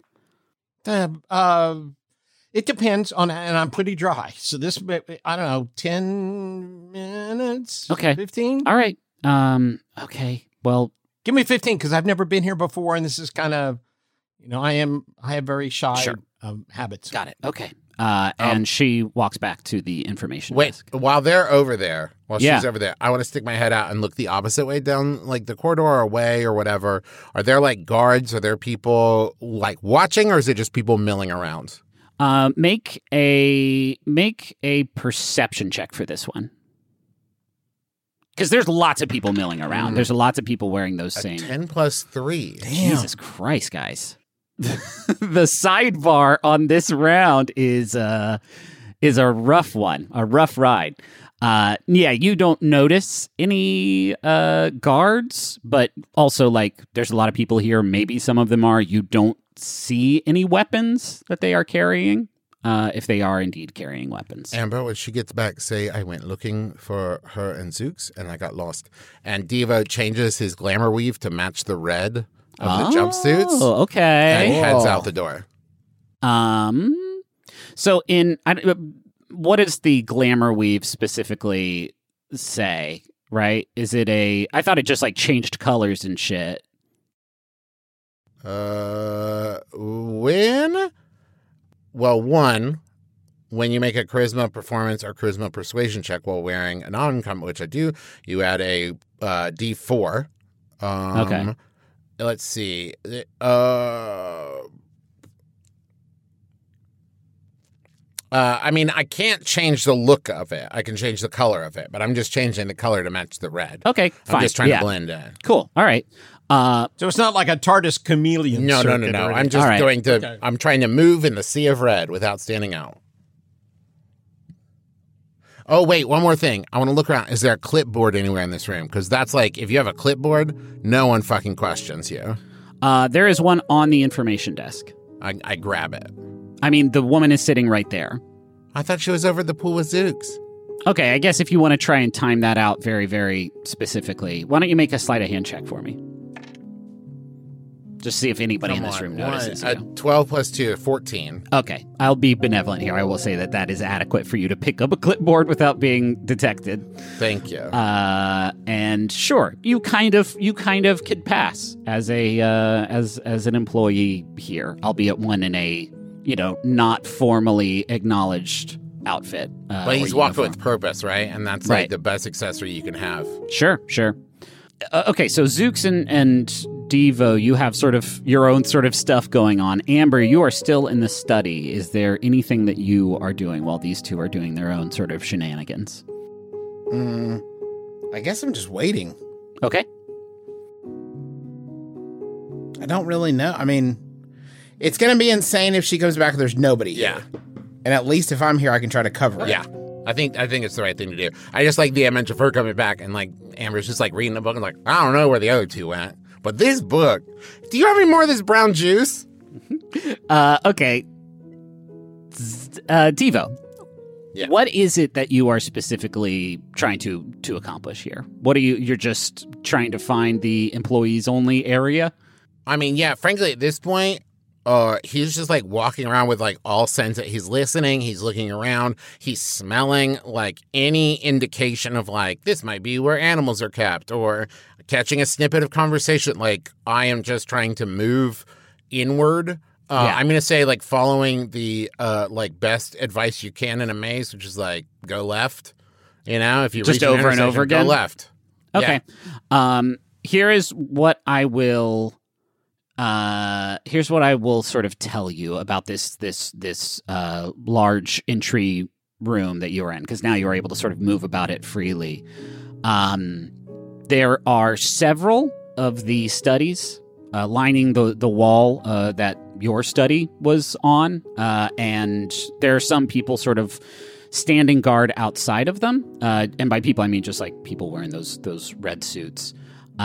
It depends on, and I'm pretty dry. So this, I don't know, 10 minutes? Okay. 15? All right. Okay. Well, give me 15 because I've never been here before, and this is kind of, I have very shy habits. Got it. Okay. And she walks back to the information desk. While they're over there, she's over there, I want to stick my head out and look the opposite way down, like the corridor or way or whatever. Are there like guards? Are there people like watching, or is it just people milling around? Make a perception check for this one. Because there's lots of people milling around. There's lots of people wearing those same. 10 plus 3. Damn. Jesus Christ, guys. The sidebar on this round is a rough one, a rough ride. You don't notice any guards, but also like there's a lot of people here. Maybe some of them are. You don't see any weapons that they are carrying. If they are indeed carrying weapons. Amber, when she gets back, say, I went looking for her and Zooks, and I got lost. And Devo changes his glamour weave to match the red of the jumpsuits. Oh, okay. And heads out the door. So what does the glamour weave specifically say, right? Is it I thought it just like changed colors and shit. When you make a charisma performance or charisma persuasion check while wearing an uncommon, which I do, you add a D4. Okay. Let's see. I can't change the look of it. I can change the color of it, but I'm just changing the color to match the red. Okay, fine. I'm just trying to blend in. Cool. All right. So it's not like a TARDIS chameleon. No. I'm just I'm trying to move in the sea of red without standing out. Oh, wait, one more thing. I want to look around. Is there a clipboard anywhere in this room? Because that's like, if you have a clipboard, no one fucking questions you. There is one on the information desk. I grab it. I mean, the woman is sitting right there. I thought she was over at the pool with Zooks. Okay, I guess if you want to try and time that out very, very specifically, why don't you make a sleight of hand check for me? Just see if anybody in this room notices you. 12 plus 2, 14. Okay, I'll be benevolent here. I will say that is adequate for you to pick up a clipboard without being detected. Thank you. And sure, you kind of could pass as as an employee here, albeit one in a not formally acknowleded outfit. But he's walked with purpose, right? And that's like the best accessory you can have. Sure. Okay, so Zooks and Devo, you have sort of your own sort of stuff going on. Amber, you are still in the study. Is there anything that you are doing while these two are doing their own sort of shenanigans? I guess I'm just waiting. Okay. I don't really know. I mean, it's going to be insane if she comes back and there's nobody here. And at least if I'm here, I can try to cover it. Yeah. I think it's the right thing to do. I just like the image of her coming back and like Amber's just like reading the book and like, I don't know where the other two went. But this book, do you have any more of this brown juice? Okay. Devo. Yeah. What is it that you are specifically trying to accomplish here? What are you're just trying to find the employees only area? I mean, yeah, frankly, at this point, he's just like walking around with like all senses. He's listening, he's looking around, he's smelling like any indication of like this might be where animals are kept, or catching a snippet of conversation. Like, I am just trying to move inward. I'm going to say like following the like best advice you can in a maze, which is like go left. You know, if you just reach over and over again, go left. Okay. Yeah. Here is what I will. Here's what I will sort of tell you about this large entry room that you are in, because now you are able to sort of move about it freely. There are several of the studies lining the wall that your study was on, and there are some people sort of standing guard outside of them. And by people, I mean just like people wearing those red suits.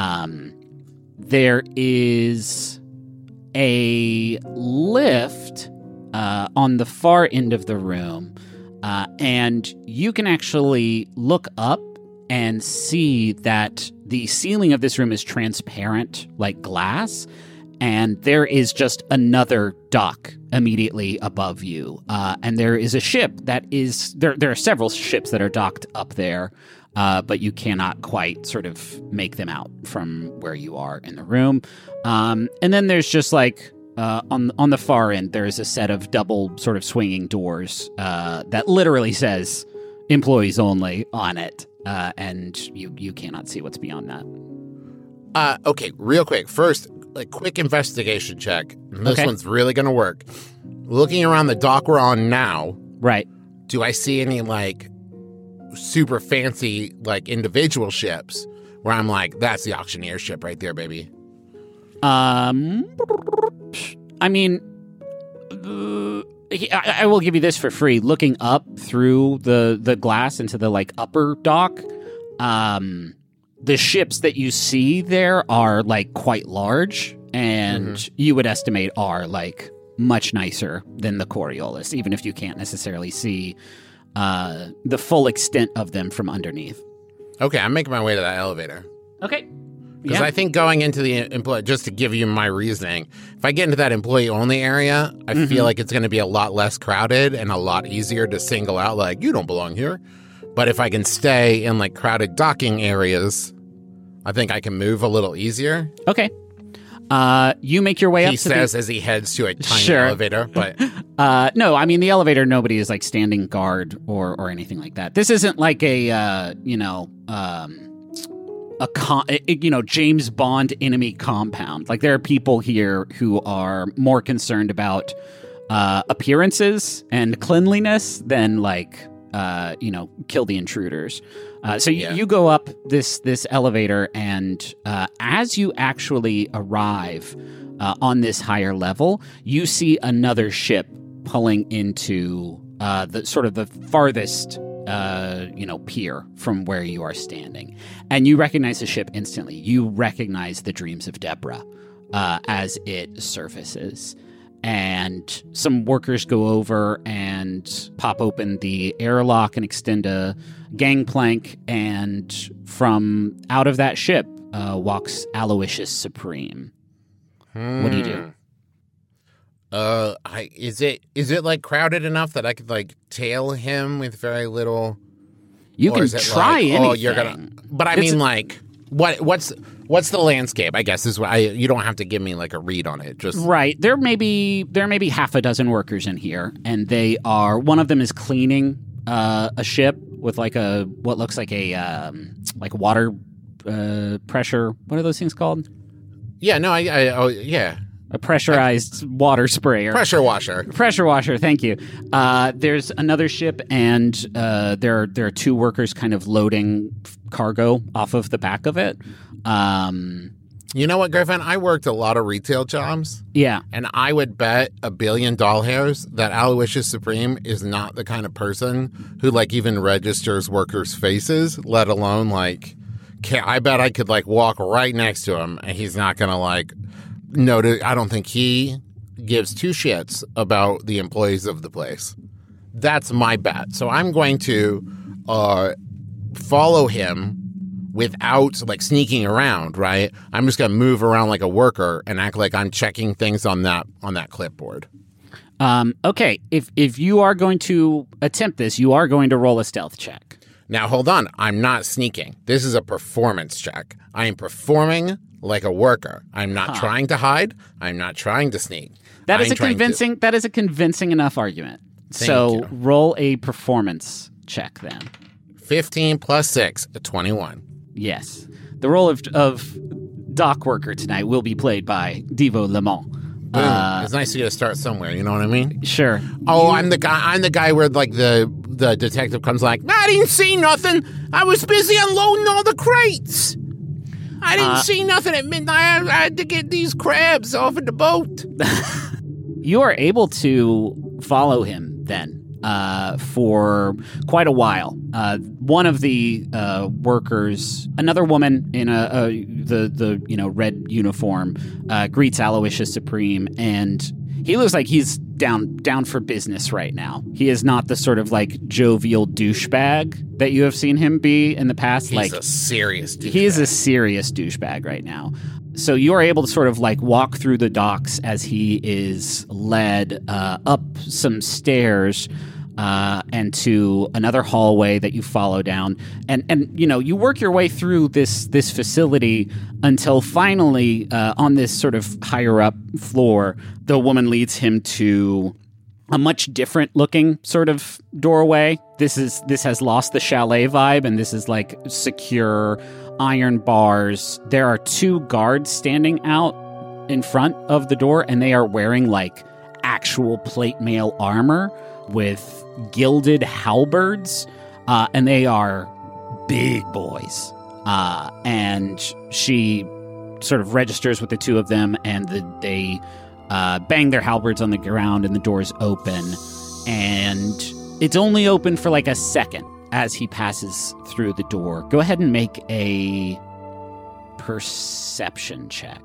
There is a lift on the far end of the room, and you can actually look up and see that the ceiling of this room is transparent like glass, and there is just another dock immediately above you. And there is a ship that is... There are several ships that are docked up there, but you cannot quite sort of make them out from where you are in the room. And then there's just like... on the far end, there's a set of double sort of swinging doors that literally says employees only on it. And you cannot see what's beyond that. Okay, real quick. First, like quick investigation check. This one's really going to work. Looking around the dock we're on now. Right. Do I see any like super fancy like individual ships where I'm like, that's the auctioneer ship right there, baby? I mean, I will give you this for free. Looking up through the glass into the like upper dock, the ships that you see there are like quite large, and you would estimate are like much nicer than the Coriolis, even if you can't necessarily see the full extent of them from underneath. Okay, I'm making my way to that elevator. Okay. Because I think going into the employee, just to give you my reasoning, if I get into that employee-only area, I feel like it's going to be a lot less crowded and a lot easier to single out, like, you don't belong here. But if I can stay in, like, crowded docking areas, I think I can move a little easier. Okay. You make your way up to He says as he heads to a tiny elevator, but... no, I mean, the elevator, nobody is, like, standing guard or anything like that. This isn't like a, James Bond enemy compound. Like, there are people here who are more concerned about appearances and cleanliness than like kill the intruders. So you go up this elevator, and as you actually arrive on this higher level, you see another ship pulling into the sort of the farthest pier from where you are standing. And you recognize the ship instantly. You recognize the Dreams of Deborah as it surfaces. And some workers go over and pop open the airlock and extend a gangplank, and from out of that ship walks Aloysius Supreme. What do you do? Is it like crowded enough that I could like tail him with very little? You can try anything. Oh, you're gonna. But I mean, like, what's the landscape? I guess is what you don't have to give me like a read on it. Just right. There may be half a dozen workers in here, and they are. One of them is cleaning a ship with like what looks like a like water pressure. What are those things called? Yeah. No. Yeah. A pressurized water sprayer. Pressure washer. Pressure washer, thank you. There's another ship, and there are two workers kind of loading cargo off of the back of it. You know what, Griffin? I worked a lot of retail jobs. Yeah. And I would bet $1 billion that Aloysius Supreme is not the kind of person who like even registers workers' faces, let alone like, I bet I could like walk right next to him and he's not going to like... No, I don't think he gives two shits about the employees of the place. That's my bet. So I'm going to follow him without like sneaking around, right? I'm just going to move around like a worker and act like I'm checking things on that clipboard. Okay, if you are going to attempt this, you are going to roll a stealth check. Now, hold on. I'm not sneaking. This is a performance check. I am performing like a worker. I'm not trying to hide. I'm not trying to sneak. That is a convincing enough argument. So roll a performance check then. 15 plus 6, 21. Yes. The role of dock worker tonight will be played by Devo Lemont. It's nice to get a start somewhere. You know what I mean? Sure. Oh, I'm the guy where like the detective comes like, I didn't see nothing. I was busy unloading all the crates. I didn't see nothing at midnight. I had to get these crabs off of the boat. You are able to follow him then for quite a while. One of the workers, another woman in the red uniform, greets Aloysius Supreme, and he looks like he's down for business right now. He is not the sort of like jovial douchebag that you have seen him be in the past. He's a serious douchebag. He is a serious douchebag right now. So you are able to sort of like walk through the docks as he is led up some stairs and to another hallway that you follow down. And you work your way through this facility until finally on this sort of higher up floor, the woman leads him to a much different looking sort of doorway. This has lost the chalet vibe, and this is like secure iron bars. There are 2 guards standing out in front of the door, and they are wearing like actual plate mail armor with gilded halberds, and they are big boys. And she sort of registers with the 2 of them, and they bang their halberds on the ground, and the doors open, and it's only open for like a second as he passes through the door. Go ahead and make a perception check.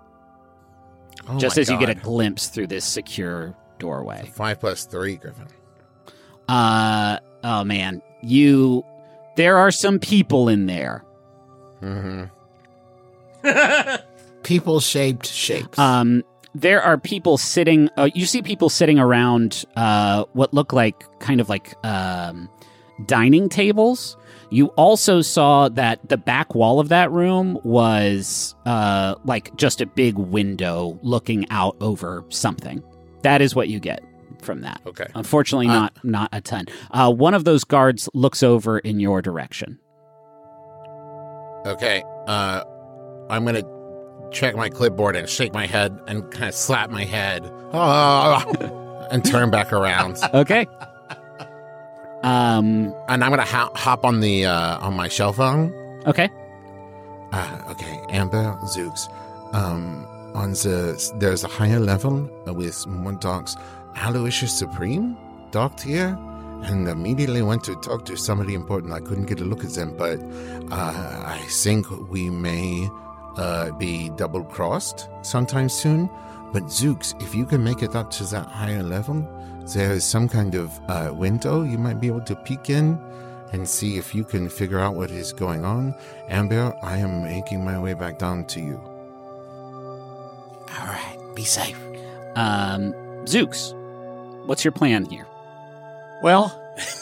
Just as you get a glimpse through this secure doorway. 5 plus 3, Griffin. Oh man, there are some people in there. Mm-hmm. People-shaped shapes. There are people sitting. You see people sitting around what look like kind of like dining tables. You also saw that the back wall of that room was like just a big window looking out over something. That is what you get from that. Okay. Unfortunately, not a ton. One of those guards looks over in your direction. Okay. I'm going to check my clipboard and shake my head and kind of slap my head and turn back around. Okay. And I'm going to hop on the on my cell phone. Okay. Okay. Amber, Zooks. There's a higher level with more dogs. Aloysius Supreme docked here, and immediately went to talk to somebody important. I couldn't get a look at them, but I think we may be double-crossed sometime soon. But Zooks, if you can make it up to that higher level, there is some kind of window you might be able to peek in and see if you can figure out what is going on. Amber, I am making my way back down to you. All right, be safe. Zooks, what's your plan here? Well,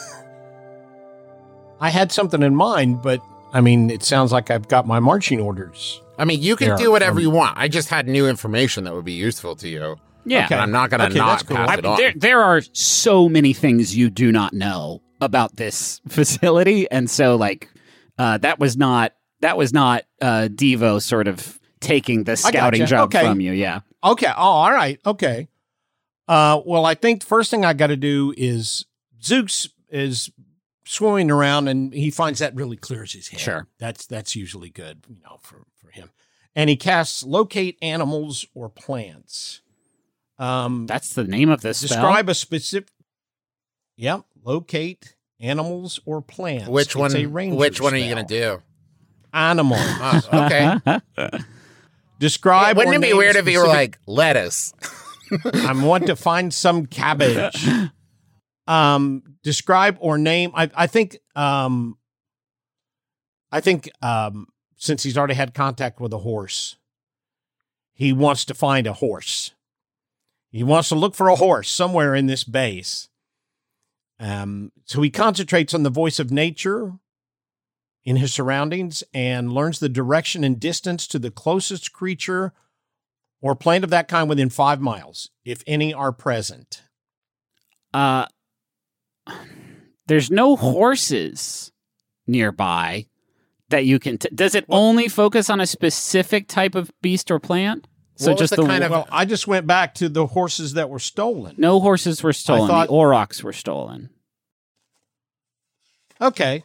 I had something in mind, but I mean, it sounds like I've got my marching orders. I mean, you can do whatever you want. I just had new information that would be useful to you. Yeah. Okay. And I'm not going to not cool. pass it on. There are so many things you do not know about this facility, and so like that was not Devo sort of taking the scouting job from you. Yeah. Okay. Oh, all right. Okay. Well, I think the first thing I got to do is Zooks is swimming around, and he finds that really clears his head. Sure. That's usually good, for him. And he casts locate animals or plants. That's the name of this spell. Describe a specific. Yep. Locate animals or plants. Which one? Which one are you going to do? Animal. Okay. Describe. Wouldn't it be weird if you were like lettuce? I want to find some cabbage. Describe or name. I think I think since he's already had contact with a horse, he wants to find a horse. He wants to look for a horse somewhere in this base. So he concentrates on the voice of nature in his surroundings and learns the direction and distance to the closest creature or plant of that kind within 5 miles, if any are present. There's no horses nearby that you can... Does it only focus on a specific type of beast or plant? So just the kind of... Well, I just went back to the horses that were stolen. No horses were stolen. The aurochs were stolen. Okay.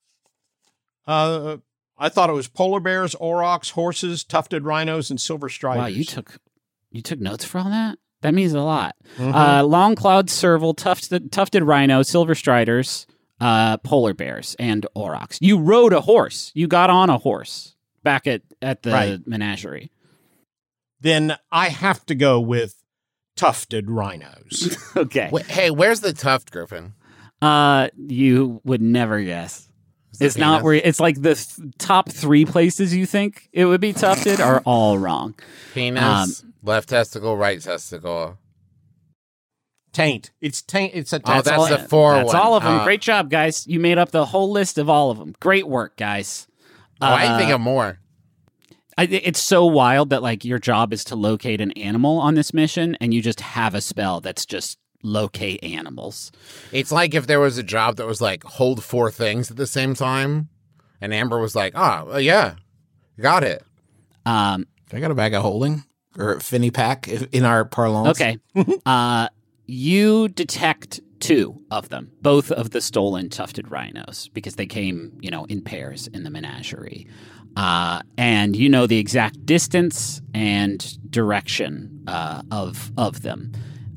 I thought it was polar bears, aurochs, horses, tufted rhinos, and silver striders. Wow, you took notes for all that? That means a lot. Mm-hmm. Long-clawed serval, tufted rhino, silver striders, polar bears, and aurochs. You rode a horse. You got on a horse back at the menagerie. Then I have to go with tufted rhinos. Okay. Hey, where's the tuft, Griffin? You would never guess. It's not where it's like the top 3 places you think it would be tufted are all wrong. Penis, left testicle, right testicle. Taint. It's taint. It's a taint. Oh, that's the 4 That's all of them. Great job, guys. You made up the whole list of all of them. Great work, guys. I think of more. It's so wild that like your job is to locate an animal on this mission, and you just have a spell that's just locate animals. It's like if there was a job that was like hold 4 things at the same time, and Amber was like, yeah, got it. I got a bag of holding, or fanny pack in our parlance. Okay. You detect 2 of them, both of the stolen tufted rhinos, because they came, in pairs in the menagerie. And you know the exact distance and direction of them.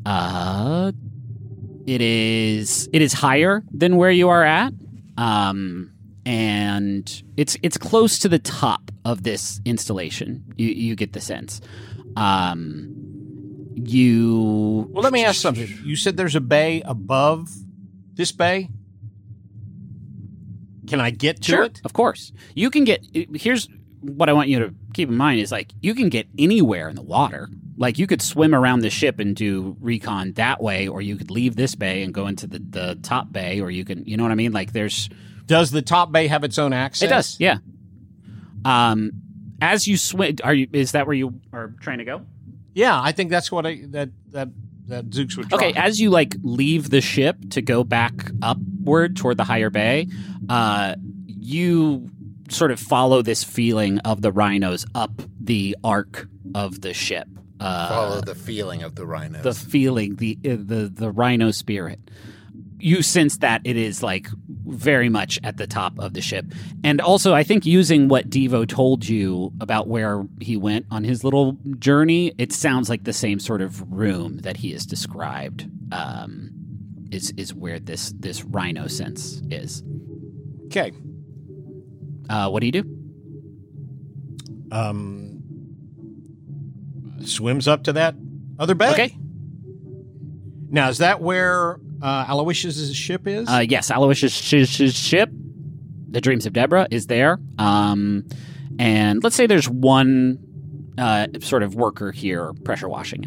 It is higher than where you are at, and it's close to the top of this installation. You get the sense. Well, let me ask something. You said there's a bay above this bay. Can I get to it? Of course. You can get... Here's what I want you to keep in mind is, like, you can get anywhere in the water. Like, you could swim around the ship and do recon that way, or you could leave this bay and go into the top bay, or you can... You know what I mean? Like, there's... Does the top bay have its own access? It does, yeah. As you swim... Is that where you are trying to go? Yeah, I think that's what that Zooks would try. Okay, as you leave the ship to go back upward toward the higher bay, you sort of follow this feeling of the rhinos up the arc of the ship. Follow the feeling of the rhinos. The feeling, the rhino spirit. You sense that it is very much at the top of the ship. And also, I think using what Devo told you about where he went on his little journey, it sounds like the same sort of room that he has described is where this rhino sense is. Okay. What do you do? Swims up to that other bay. Okay. Now, is that where Aloysius' ship is? Yes, Aloysius' ship, the Dreams of Deborah, is there. And let's say there's one sort of worker here pressure washing it.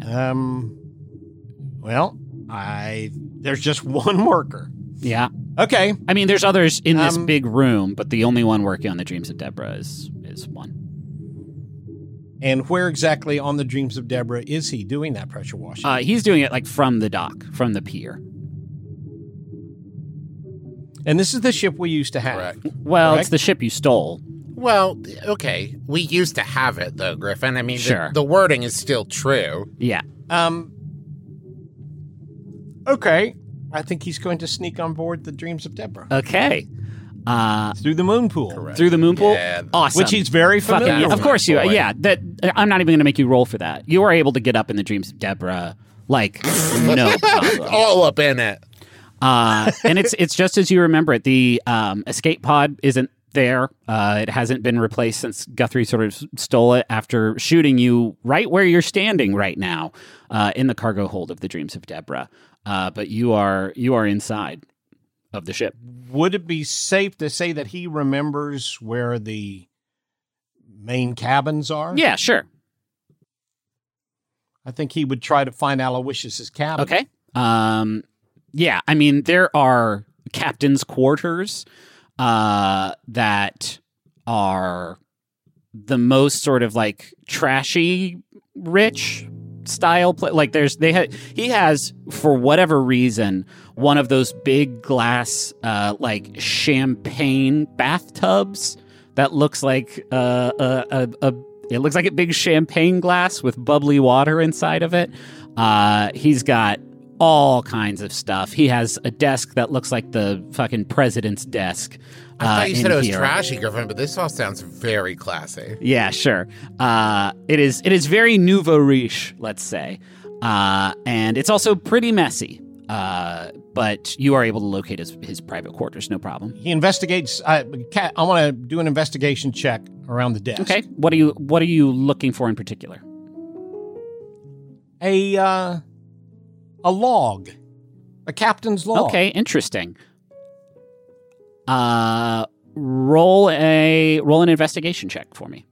There's just one worker. Yeah. Okay. I mean, there's others in this big room, but the only one working on the Dreams of Deborah is one. And where exactly on the Dreams of Deborah is he doing that pressure washing? He's doing it from the dock, from the pier. And this is the ship we used to have. Correct. Well, it's the ship you stole. Well, okay. We used to have it, though, Griffin. I mean, sure. The wording is still true. Yeah. Okay. I think he's going to sneak on board the Dreams of Deborah. Okay. Through the moon pool. Correct. Through the moon pool? Yeah. Awesome. Which he's very familiar with. Of course you are. Yeah. I'm not even going to make you roll for that. You are able to get up in the Dreams of Deborah, no problem. All up in it. And it's just as you remember it. The escape pod isn't there. It hasn't been replaced since Guthrie sort of stole it after shooting you right where you're standing right now, in the cargo hold of the Dreams of Deborah. But you are inside. of the ship. Would it be safe to say that he remembers where the main cabins are? Yeah, sure. I think he would try to find Aloysius's cabin. Okay. Yeah, I mean, there are captain's quarters that are the most sort of like trashy, rich style. Like he has, for whatever reason, one of those big glass like champagne bathtubs that looks like it looks like a big champagne glass with bubbly water inside of it. He's got all kinds of stuff. He has a desk that looks like the fucking president's desk. I thought you said it was here. trashy, girlfriend, but this all sounds very classy. Yeah, sure. It is very nouveau riche, let's say. And it's also pretty messy. But you are able to locate his private quarters, no problem. He investigates. I want to do an investigation check around the desk. Okay. What are you looking for in particular? A log, a captain's log. Okay, interesting. Roll an investigation check for me.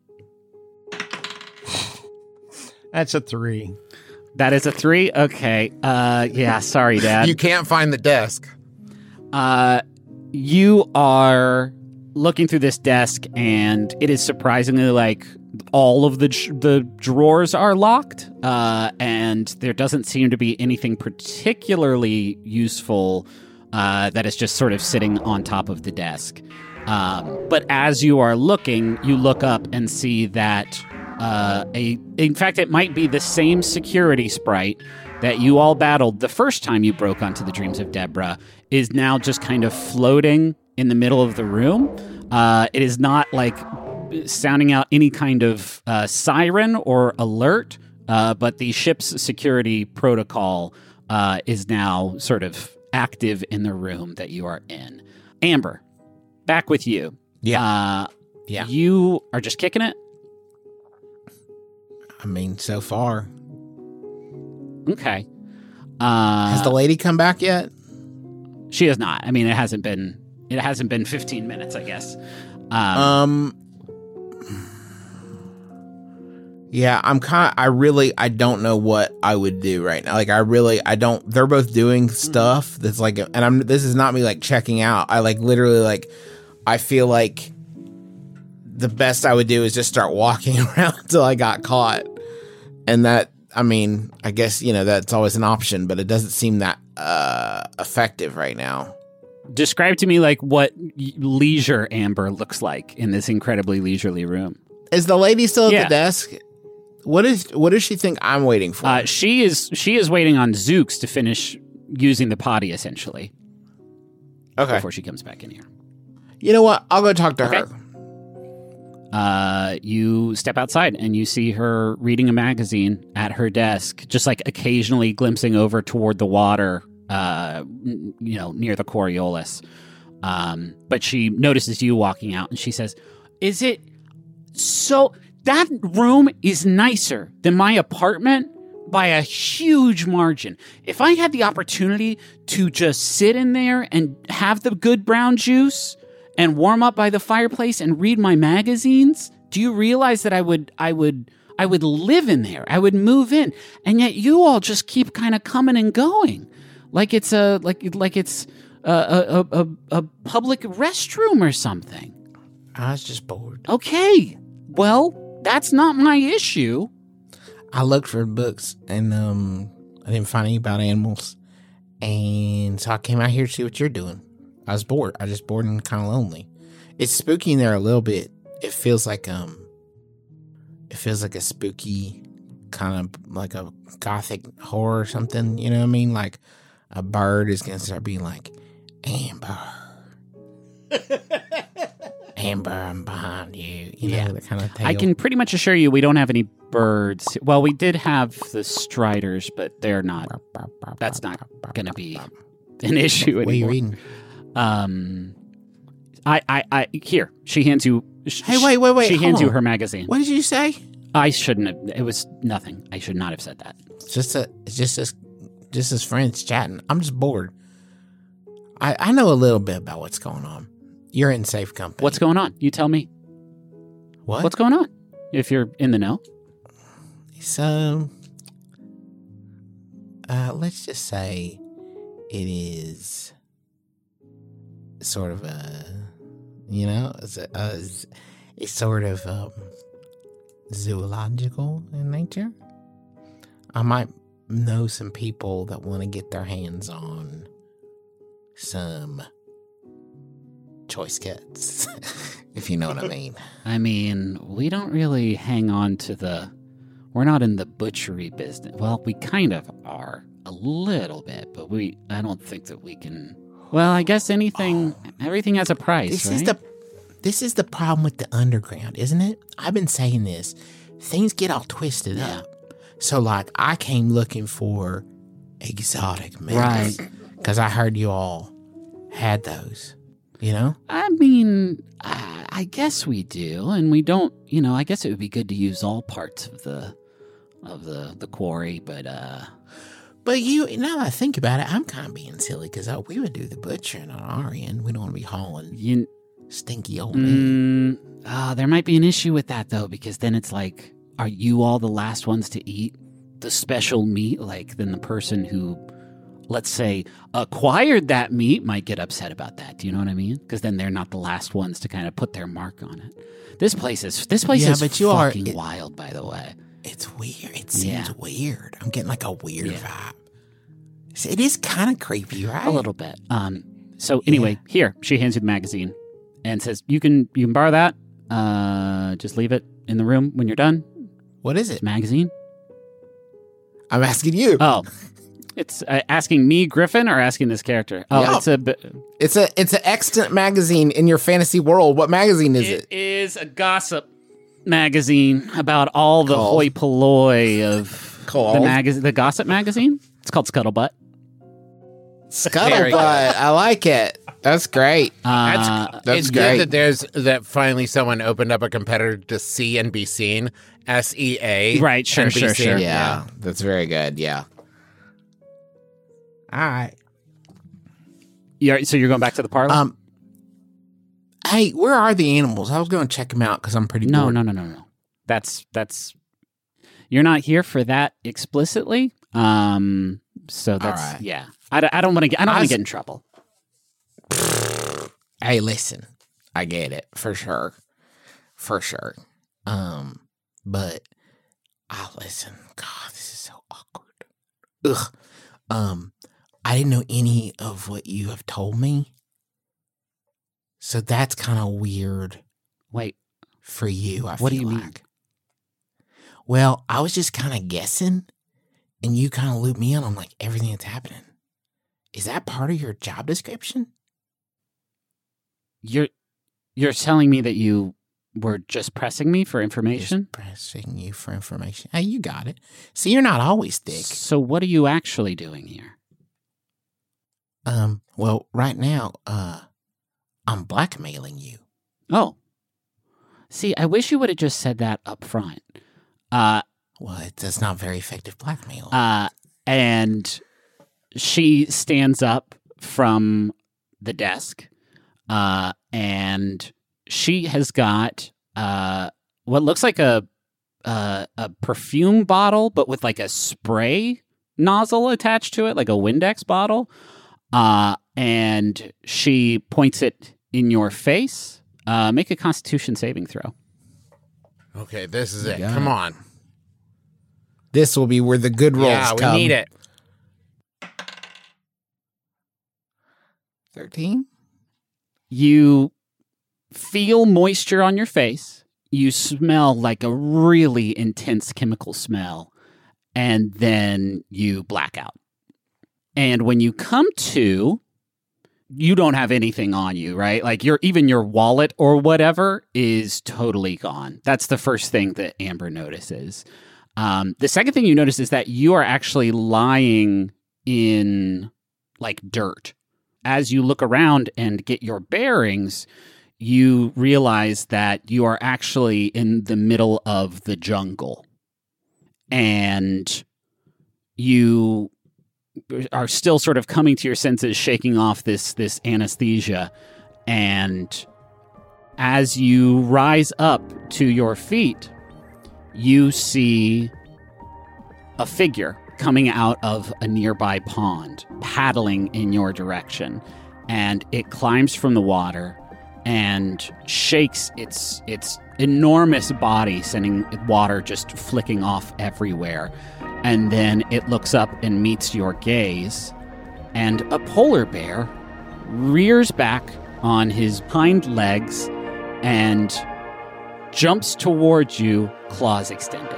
That's a 3. That is a 3? Okay. Yeah, sorry, Dad. You can't find the desk. You are looking through this desk, and it is surprisingly like all of the drawers are locked, and there doesn't seem to be anything particularly useful that is just sort of sitting on top of the desk. But as you are looking, you look up and see that in fact, it might be the same security sprite that you all battled the first time you broke onto the Dreams of Deborah is now just kind of floating in the middle of the room. It is not like sounding out any kind of siren or alert, but the ship's security protocol is now sort of active in the room that you are in. Amber, back with you. Yeah. You are just kicking it? I mean, so far. Okay. Has the lady come back yet? She has not. I mean, it hasn't been 15 minutes, I guess. Yeah, I don't know what I would do right now. Like, I don't, they're both doing stuff that's like, this is not me like checking out. I like literally like, I feel like the best I would do is just start walking around until I got caught. And that, I mean, I guess, that's always an option, but it doesn't seem that effective right now. Describe to me like what leisure Amber looks like in this incredibly leisurely room. Is the lady still at the desk? What does she think I'm waiting for? She is waiting on Zooks to finish using the potty, essentially. Okay. Before she comes back in here. You know what? I'll go talk to her. You step outside and you see her reading a magazine at her desk, just like occasionally glimpsing over toward the water, near the Coriolis. But she notices you walking out and she says, "Is it so? That room is nicer than my apartment by a huge margin. If I had the opportunity to just sit in there and have the good brown juice and warm up by the fireplace and read my magazines, do you realize that I would live in there? I would move in. And yet you all just keep kind of coming and going, like it's a public restroom or something." I was just bored. Okay, well, that's not my issue. I looked for books and I didn't find any about animals, and so I came out here to see what you're doing. I was bored. I was just bored and kind of lonely. It's spooky in there a little bit. It feels like a spooky kind of like a gothic horror or something. You know what I mean? Like a bird is gonna start being like, "Amber, Amber, I'm behind you." You know, that kind of tale. I can pretty much assure you we don't have any birds. Well, we did have the striders, but they're not. That's not going to be an issue anymore. What are you reading? I here. She hands you. Hey, wait. She hands you her magazine. What did you say? I shouldn't have. It was nothing. I should not have said that. It's just as friends chatting. I'm just bored. I know a little bit about what's going on. You're in safe company. What's going on? You tell me. What? What's going on? If you're in the know. So, let's just say it is sort of it's sort of zoological in nature. I might know some people that want to get their hands on some choice cuts, if you know what I mean. I mean, we don't really hang on to we're not in the butchery business. Well, we kind of are a little bit, but I don't think that we can. Well, I guess everything has a price, right? This is the problem with the underground, isn't it? I've been saying this. Things get all twisted up. So, like, I came looking for exotic meats. Right. Because I heard you all had those, you know? I mean, I guess we do, and we don't, I guess it would be good to use all parts of the quarry, but But now that I think about it, I'm kind of being silly because we would do the butchering on our end. We don't want to be hauling stinky old meat. There might be an issue with that, though, because then it's like, are you all the last ones to eat the special meat? Like, then the person who, let's say, acquired that meat might get upset about that. Do you know what I mean? Because then they're not the last ones to kind of put their mark on it. This place is fucking wild, by the way. It's weird. It seems weird. I'm getting like a weird vibe. So it is kind of creepy, right? A little bit. So anyway, here, she hands you the magazine and says, you can borrow that. Just leave it in the room when you're done. What is it? It's a magazine. I'm asking you. Oh, it's asking me, Griffin, or asking this character? Oh, yeah. It's an extant magazine in your fantasy world. What magazine is it? It is a gossip magazine about all the hoi polloi of the gossip magazine. It's called Scuttlebutt. Scuttlebutt. I like it. That's great. It's great that finally someone opened up a competitor to see and be seen. SEA. Right. Sure. Yeah, that's very good. Yeah. All right. So you're going back to the parlor? Hey, where are the animals? I was going to check them out because I'm pretty bored. No. That's you're not here for that explicitly. So that's right. I don't want to get in trouble. Hey, listen, I get it for sure. But listen. God, this is so awkward. Ugh. I didn't know any of what you have told me. So that's kind of weird. Wait. For you, what do you mean? Well, I was just kind of guessing, and you kind of looped me in on like everything that's happening. Is that part of your job description? You're telling me that you were just pressing me for information? Just pressing you for information. Hey, you got it. See, you're not always thick. So what are you actually doing here? Well, right now, I'm blackmailing you. Oh. See, I wish you would have just said that up front. Well, that's not very effective blackmail. And she stands up from the desk, and she has got what looks like a perfume bottle, but with like a spray nozzle attached to it, like a Windex bottle. And she points it in your face. Make a Constitution saving throw. Okay, this is it. Come on. This will be where the good rolls come. Yeah, we need it. 13? You feel moisture on your face. You smell like a really intense chemical smell. And then you black out. And when you come to, you don't have anything on you, right? Like even your wallet or whatever is totally gone. That's the first thing that Amber notices. The second thing you notice is that you are actually lying in like dirt. As you look around and get your bearings, you realize that you are actually in the middle of the jungle. And you are still sort of coming to your senses, shaking off this anesthesia. And as you rise up to your feet, you see a figure coming out of a nearby pond, paddling in your direction. And it climbs from the water and shakes its enormous body, sending water just flicking off everywhere. And then it looks up and meets your gaze, and a polar bear rears back on his hind legs and jumps towards you, claws extended.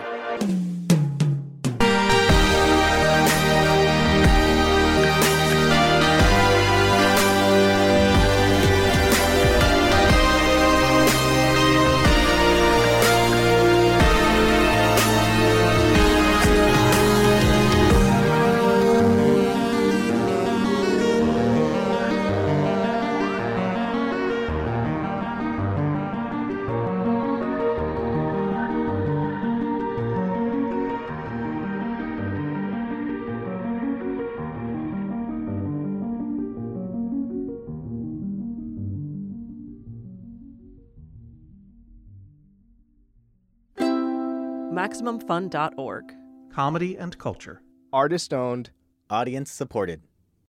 MaximumFun.org. Comedy and culture. Artist owned. Audience supported.